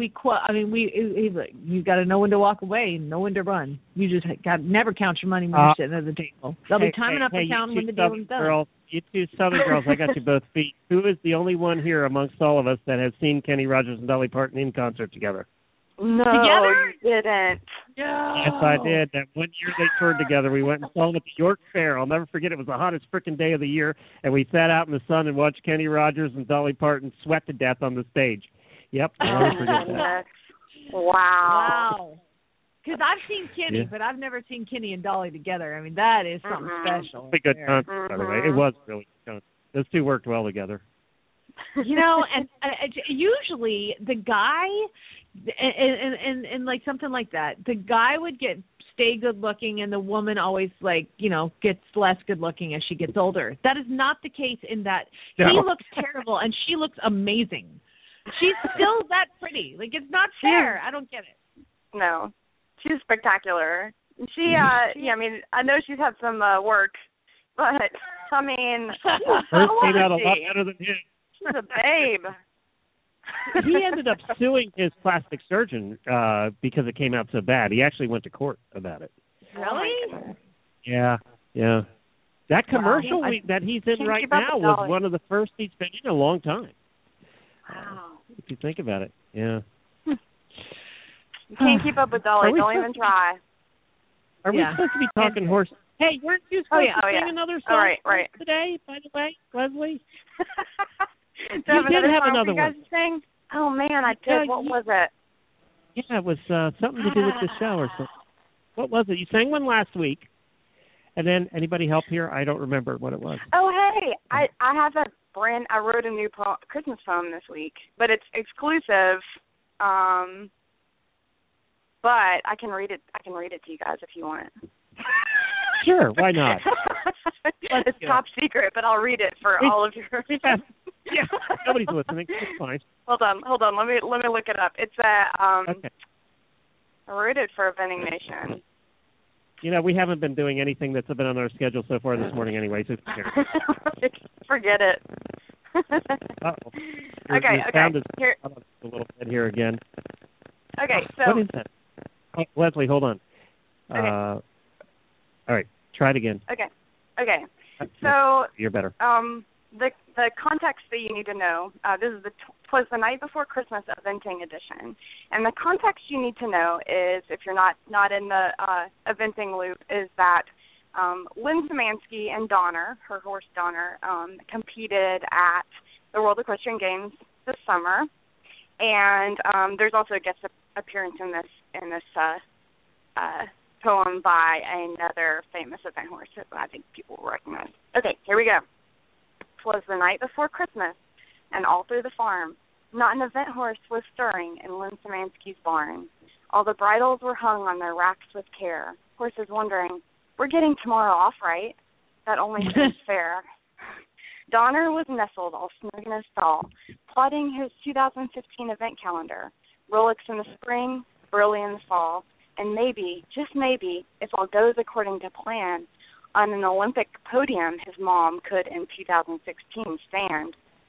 Speaker 3: you got to know when to walk away, and know when to run. You just got never count your money when you're sitting at the table. There'll be time enough to count when the deal is done.
Speaker 1: Girls, you two Southern girls, I got you both beat. Who is the only one here amongst all of us that has seen Kenny Rogers and Dolly Parton in concert together?
Speaker 14: No,
Speaker 3: together?
Speaker 14: You didn't.
Speaker 3: No.
Speaker 1: Yes, I did. That one year they toured together, we went and saw them at the York Fair. I'll never forget. It was the hottest frickin' day of the year, and we sat out in the sun and watched Kenny Rogers and Dolly Parton sweat to death on the stage. Yep, I'll never forget that.
Speaker 14: Wow.
Speaker 3: Because I've seen Kenny, but I've never seen Kenny and Dolly together. I mean, that is something special.
Speaker 1: It's a good concert, by the way. It was really good concert. Those two worked well together.
Speaker 3: And usually the guy, and something like that, the guy would stay good looking, and the woman always gets less good looking as she gets older. That is not the case in that he looks terrible and she looks amazing. She's still that pretty. It's not fair. I don't get it.
Speaker 14: No, she's spectacular. She, I know she's had some work, but I mean,
Speaker 1: hers came out a lot better than his.
Speaker 14: She's a babe.
Speaker 1: He ended up suing his plastic surgeon because it came out so bad. He actually went to court about it.
Speaker 3: Really?
Speaker 1: Yeah. That commercial that he's in right now was one of the first he's been in a long time.
Speaker 14: Wow.
Speaker 1: If you think about it, yeah.
Speaker 14: You can't keep up with Dolly. Don't even try.
Speaker 1: Are we supposed to be talking horse? Hey, weren't you supposed to sing another song today, by the way, Leslie?
Speaker 14: You did have another one. Sing? Oh, man, I did. What was it?
Speaker 1: Yeah, it was something to do with the show or something. What was it? You sang one last week. And then, anybody help here? I don't remember what it was.
Speaker 14: Oh, hey, I have I wrote a new Christmas poem this week, but it's exclusive. But I can read it to you guys if you want it.
Speaker 1: Sure, why not?
Speaker 14: It's top secret, but I'll read it for all of your.
Speaker 1: Yeah, nobody's listening. It's fine.
Speaker 14: Hold on. Let me look it up. It's
Speaker 1: okay.
Speaker 14: I wrote it for Vending Nation.
Speaker 1: We haven't been doing anything that's been on our schedule so far this morning anyway, so
Speaker 14: forget it.
Speaker 1: Uh-oh.
Speaker 14: Okay.
Speaker 1: Here. A little bit here again.
Speaker 14: Okay, so.
Speaker 1: What is that? Oh, Leslie, hold on.
Speaker 14: Okay.
Speaker 1: All right, try it again.
Speaker 14: Okay. So.
Speaker 1: You're better.
Speaker 14: The context that you need to know, this is was the night before Christmas eventing edition. And the context you need to know is, if you're not in the eventing loop, is that Lynn Szymanski and Donner, her horse Donner, competed at the World Equestrian Games this summer. And there's also a guest appearance in this poem by another famous event horse that I think people will recognize. Okay, here we go. 'Twas the night before Christmas, and all through the farm, not an event horse was stirring in Lynn Szymanski's barn. All the bridles were hung on their racks with care, horses wondering, we're getting tomorrow off, right? That only seems fair. Donner was nestled all snug in his stall, plotting his 2015 event calendar, Rolex in the spring, Burley in the fall, and maybe, just maybe, if all goes according to plan, on an Olympic podium his mom could in 2016 stand.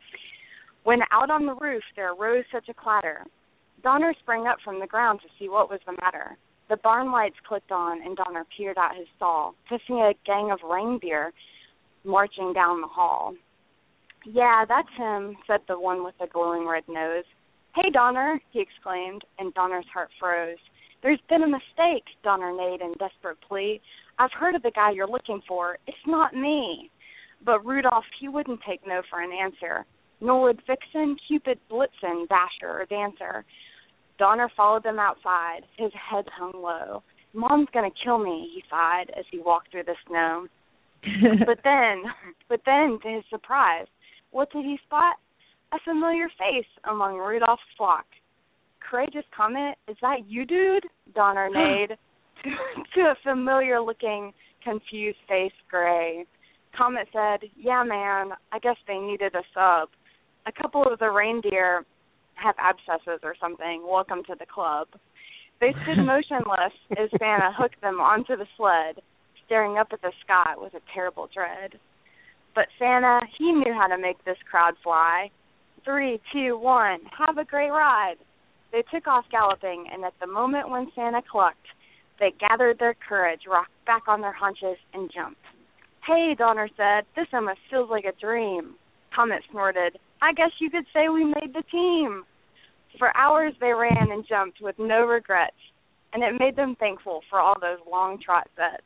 Speaker 14: When out on the roof there arose such a clatter, Donner sprang up from the ground to see what was the matter. The barn lights clicked on, and Donner peered out his stall to see a gang of reindeer marching down the hall. Yeah, that's him, said the one with the glowing red nose. Hey, Donner, he exclaimed, and Donner's heart froze. There's been a mistake, Donner neighed in desperate plea. I've heard of the guy you're looking for. It's not me. But Rudolph, he wouldn't take no for an answer, nor would Vixen, Cupid, Blitzen, Dasher, or Dancer. Donner followed them outside, his head hung low. Mom's going to kill me, he sighed as he walked through the snow. But then, to his surprise, what did he spot? A familiar face among Rudolph's flock. Courageous Comet, is that you, dude? Donner neighed to a familiar-looking, confused face, Gray. Comet said, yeah, man, I guess they needed a sub. A couple of the reindeer have abscesses or something. Welcome to the club. They stood motionless as Santa hooked them onto the sled, staring up at the sky with a terrible dread. But Santa, he knew how to make this crowd fly. 3, 2, 1, have a great ride. They took off galloping, and at the moment when Santa clucked, they gathered their courage, rocked back on their haunches, and jumped. Hey, Donner said, this almost feels like a dream. Comet snorted, I guess you could say we made the team. For hours they ran and jumped with no regrets, and it made them thankful for all those long trot sets.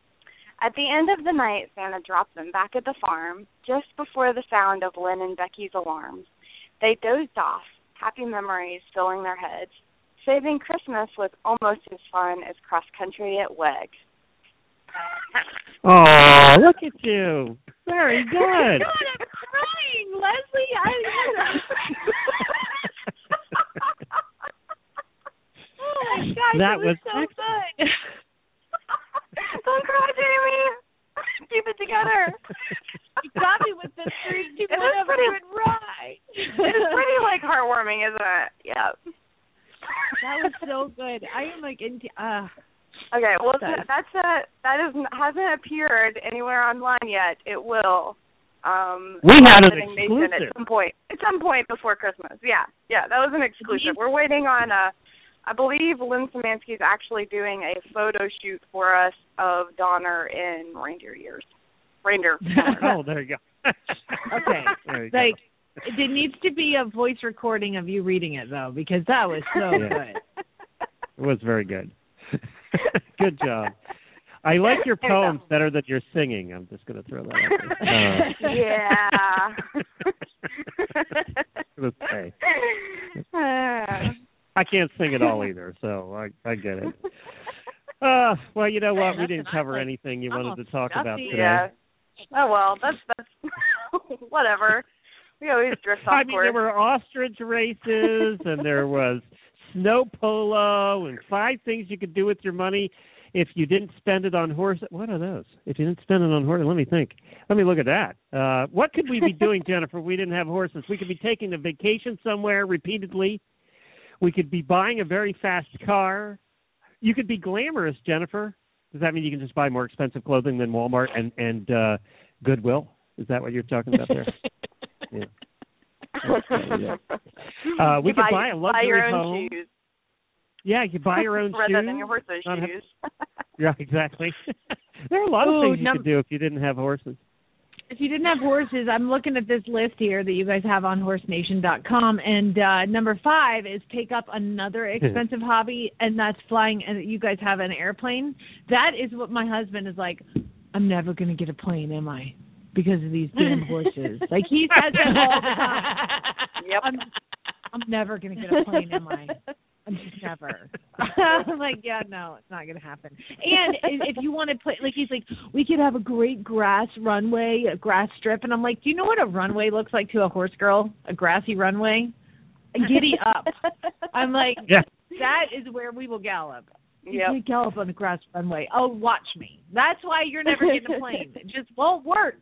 Speaker 14: At the end of the night, Santa dropped them back at the farm, just before the sound of Lynn and Becky's alarms. They dozed off, happy memories filling their heads. Saving Christmas was almost as fun as cross-country at WEG.
Speaker 1: Oh, look at you. Very good.
Speaker 3: Oh, God, I'm crying, Leslie. Oh, my gosh,
Speaker 1: that was
Speaker 3: so good. Don't cry, Jamie. Keep it together. You got me with this 3, 2, 1, good ride.
Speaker 14: It's pretty, heartwarming, isn't it? Yeah.
Speaker 3: That was so good. I am, into...
Speaker 14: Okay, well, hasn't appeared anywhere online yet. It will.
Speaker 1: We had an exclusive
Speaker 14: at some point before Christmas. Yeah, that was an exclusive. We're waiting on I believe Lynn Szymanski is actually doing a photo shoot for us of Donner in reindeer years.
Speaker 1: Oh, there you go.
Speaker 3: Okay, it needs to be a voice recording of you reading it though, because that was so good.
Speaker 1: It was very good. Good job. I like your poems better than your singing. I'm just going to throw that out there.
Speaker 14: Yeah.
Speaker 1: I can't sing at all either, so I get it. Well, you know what? We didn't cover anything you wanted to talk about today.
Speaker 14: Yeah. Oh, well, that's whatever. We always drift off course.
Speaker 1: There were ostrich races, and there was snow polo, and 5 things you could do with your money if you didn't spend it on horse. What are those? If you didn't spend it on horse, let me think. Let me look at that. What could we be doing, Jennifer, if we didn't have horses? We could be taking a vacation somewhere repeatedly. We could be buying a very fast car. You could be glamorous, Jennifer. Does that mean you can just buy more expensive clothing than Walmart and Goodwill? Is that what you're talking about there? Yeah. We could buy a luxury home.
Speaker 14: Shoes.
Speaker 1: Yeah, you could buy your own shoes.
Speaker 14: Rather than your horse's shoes.
Speaker 1: Yeah, exactly. There are a lot of things you could do if you didn't have horses.
Speaker 3: If you didn't have horses, I'm looking at this list here that you guys have on horsenation.com, and number 5 is take up another expensive hobby, and that's flying, and you guys have an airplane. That is what my husband is like, I'm never going to get a plane, am I? Because of these damn horses. Like, he says that all the time.
Speaker 14: Yep.
Speaker 3: I'm never going to get a plane, am I? I'm just never. I'm like, like, yeah, no, it's not going to happen. And if you want to play, like, he's like, we could have a great grass runway, a grass strip. And I'm like, do you know what a runway looks like to a horse girl? A grassy runway? Giddy up. I'm like, that is where we will gallop. You can't gallop on the grass runway. Oh, watch me. That's why you're never getting a plane. It just won't work.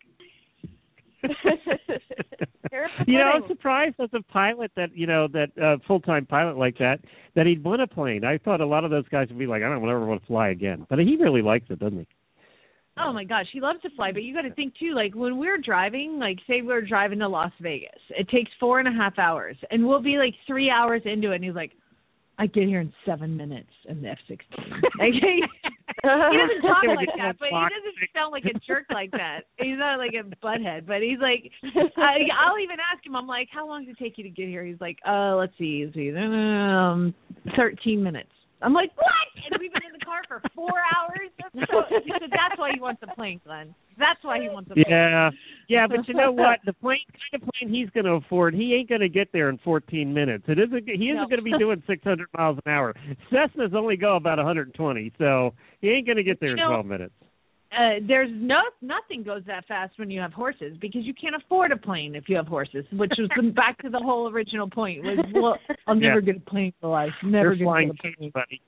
Speaker 1: I'm surprised as a pilot that full-time pilot like that he'd want a plane. I thought a lot of those guys would be like, I don't ever want to fly again. But he really likes it, doesn't he?
Speaker 3: Oh my gosh, he loves to fly. But you got to think too, like when we're driving, like say we're driving to Las Vegas, it takes 4.5 hours, and we'll be like 3 hours into it, and he's like, I get here in 7 minutes in the F-16. Like, he doesn't talk like that, but he doesn't sound like a jerk like that. He's not like a butthead, but he's like, I'll even ask him, I'm like, how long does it take you to get here? He's like, let's see, 13 minutes. I'm like, what? And we've been in the car for 4 hours? That's why he wants a plane, Glenn. That's why he wants a plane.
Speaker 1: Yeah, but you know what? The kind of plane he's going to afford, he ain't going to get there in 14 minutes. He isn't going to be doing 600 miles an hour. Cessnas only go about 120, so he ain't going to get there in 12 minutes.
Speaker 3: There's nothing goes that fast when you have horses because you can't afford a plane if you have horses, which was back to the whole original point was, well, I'll never get a plane for life. Never get a plane.
Speaker 1: Buddy.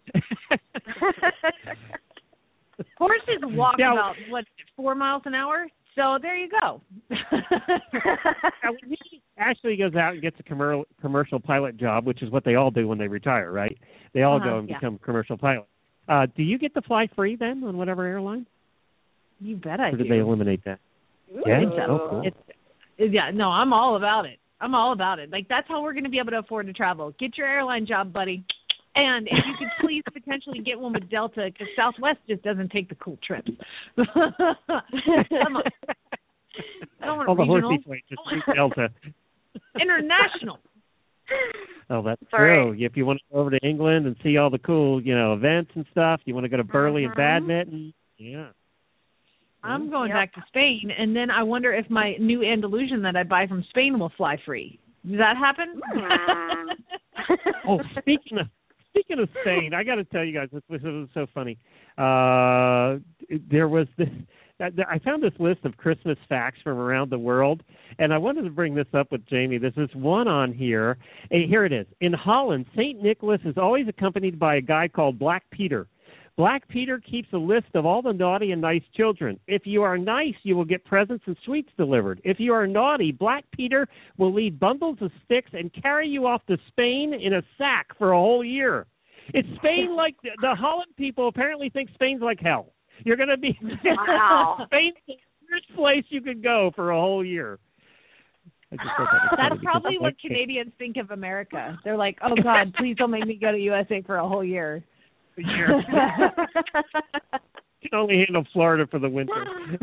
Speaker 3: Horses walk about 4 miles an hour, so there you go.
Speaker 1: Now, when he actually goes out and gets a commercial pilot job, which is what they all do when they retire, right? They all go and become commercial pilots. Do you get to fly free then on whatever airline?
Speaker 3: You bet I do.
Speaker 1: Or did they eliminate that?
Speaker 3: Ooh.
Speaker 1: Yeah, cool.
Speaker 3: No, I'm all about it. I'm all about it. Like, that's how we're going to be able to afford to travel. Get your airline job, buddy. And if you could please potentially get one with Delta, because Southwest just doesn't take the cool trips. Come on. I don't want
Speaker 1: all the
Speaker 3: regional.
Speaker 1: horsey planes, just use Delta.
Speaker 3: International.
Speaker 1: Oh, that's true. If you want to go over to England and see all the cool, events and stuff, you want to go to Burley and badminton,
Speaker 3: I'm going back to Spain, and then I wonder if my new Andalusian that I buy from Spain will fly free. Does that happen?
Speaker 1: Oh, speaking of Spain, I got to tell you guys, this was so funny. There was this. I found this list of Christmas facts from around the world, and I wanted to bring this up with Jamie. There's this one on here. Hey, here it is. In Holland, St. Nicholas is always accompanied by a guy called Black Peter. Black Peter keeps a list of all the naughty and nice children. If you are nice, you will get presents and sweets delivered. If you are naughty, Black Peter will leave bundles of sticks and carry you off to Spain in a sack for a whole year. It's Spain like the Holland people apparently think Spain's like hell. You're going to be Spain's the worst place you could go for a whole year.
Speaker 3: That's probably what Canadians think of America. They're like, oh, God, please don't make me go to USA for a whole year.
Speaker 1: You can only handle Florida for the winter.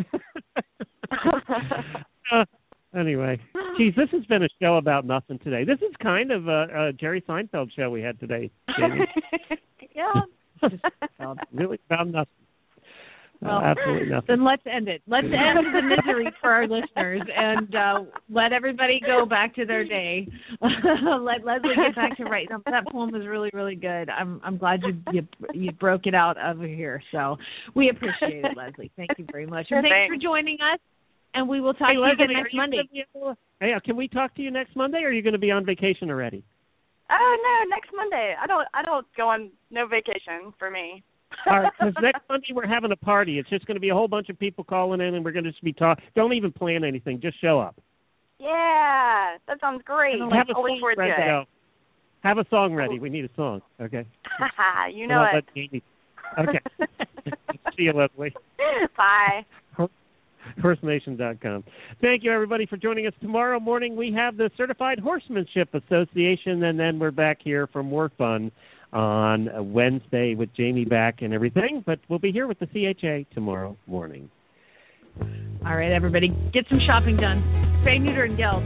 Speaker 1: Anyway, geez, this has been a show about nothing today. This is kind of a Jerry Seinfeld show we had today, Jamie. Just really about nothing.
Speaker 3: Well,
Speaker 1: absolutely nothing.
Speaker 3: Then let's end it. Let's end the misery for our listeners and let everybody go back to their day. Let Leslie get back to writing. That poem was really, really good. I'm glad you broke it out over here. So we appreciate it, Leslie. Thank you very much. And thanks for joining us. And we will talk to you again next Monday.
Speaker 1: Hey, can we talk to you next Monday, or are you going to be on vacation already?
Speaker 14: Oh no, next Monday. I don't go on no vacation for me.
Speaker 1: All right, because next Monday we're having a party. It's just going to be a whole bunch of people calling in, and we're going to just be talking. Don't even plan anything. Just show up.
Speaker 14: Yeah, that sounds great. I'll look forward to it.
Speaker 1: Have a song ready. We need a song. Okay.
Speaker 14: You know it.
Speaker 1: Okay. See you, Leslie.
Speaker 14: Bye.
Speaker 1: HorseNation.com. Thank you, everybody, for joining us. Tomorrow morning we have the Certified Horsemanship Association, and then we're back here for more fun on Wednesday with Jamie back and everything. But we'll be here with the CHA tomorrow morning.
Speaker 3: All right, everybody, get some shopping done. Spay, neuter, and geld.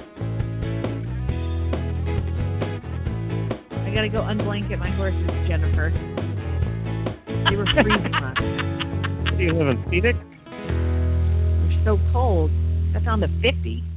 Speaker 3: I got to go unblanket my horses, Jennifer. They were freezing last night.
Speaker 1: Do you live in Phoenix?
Speaker 3: So cold. I found a 50.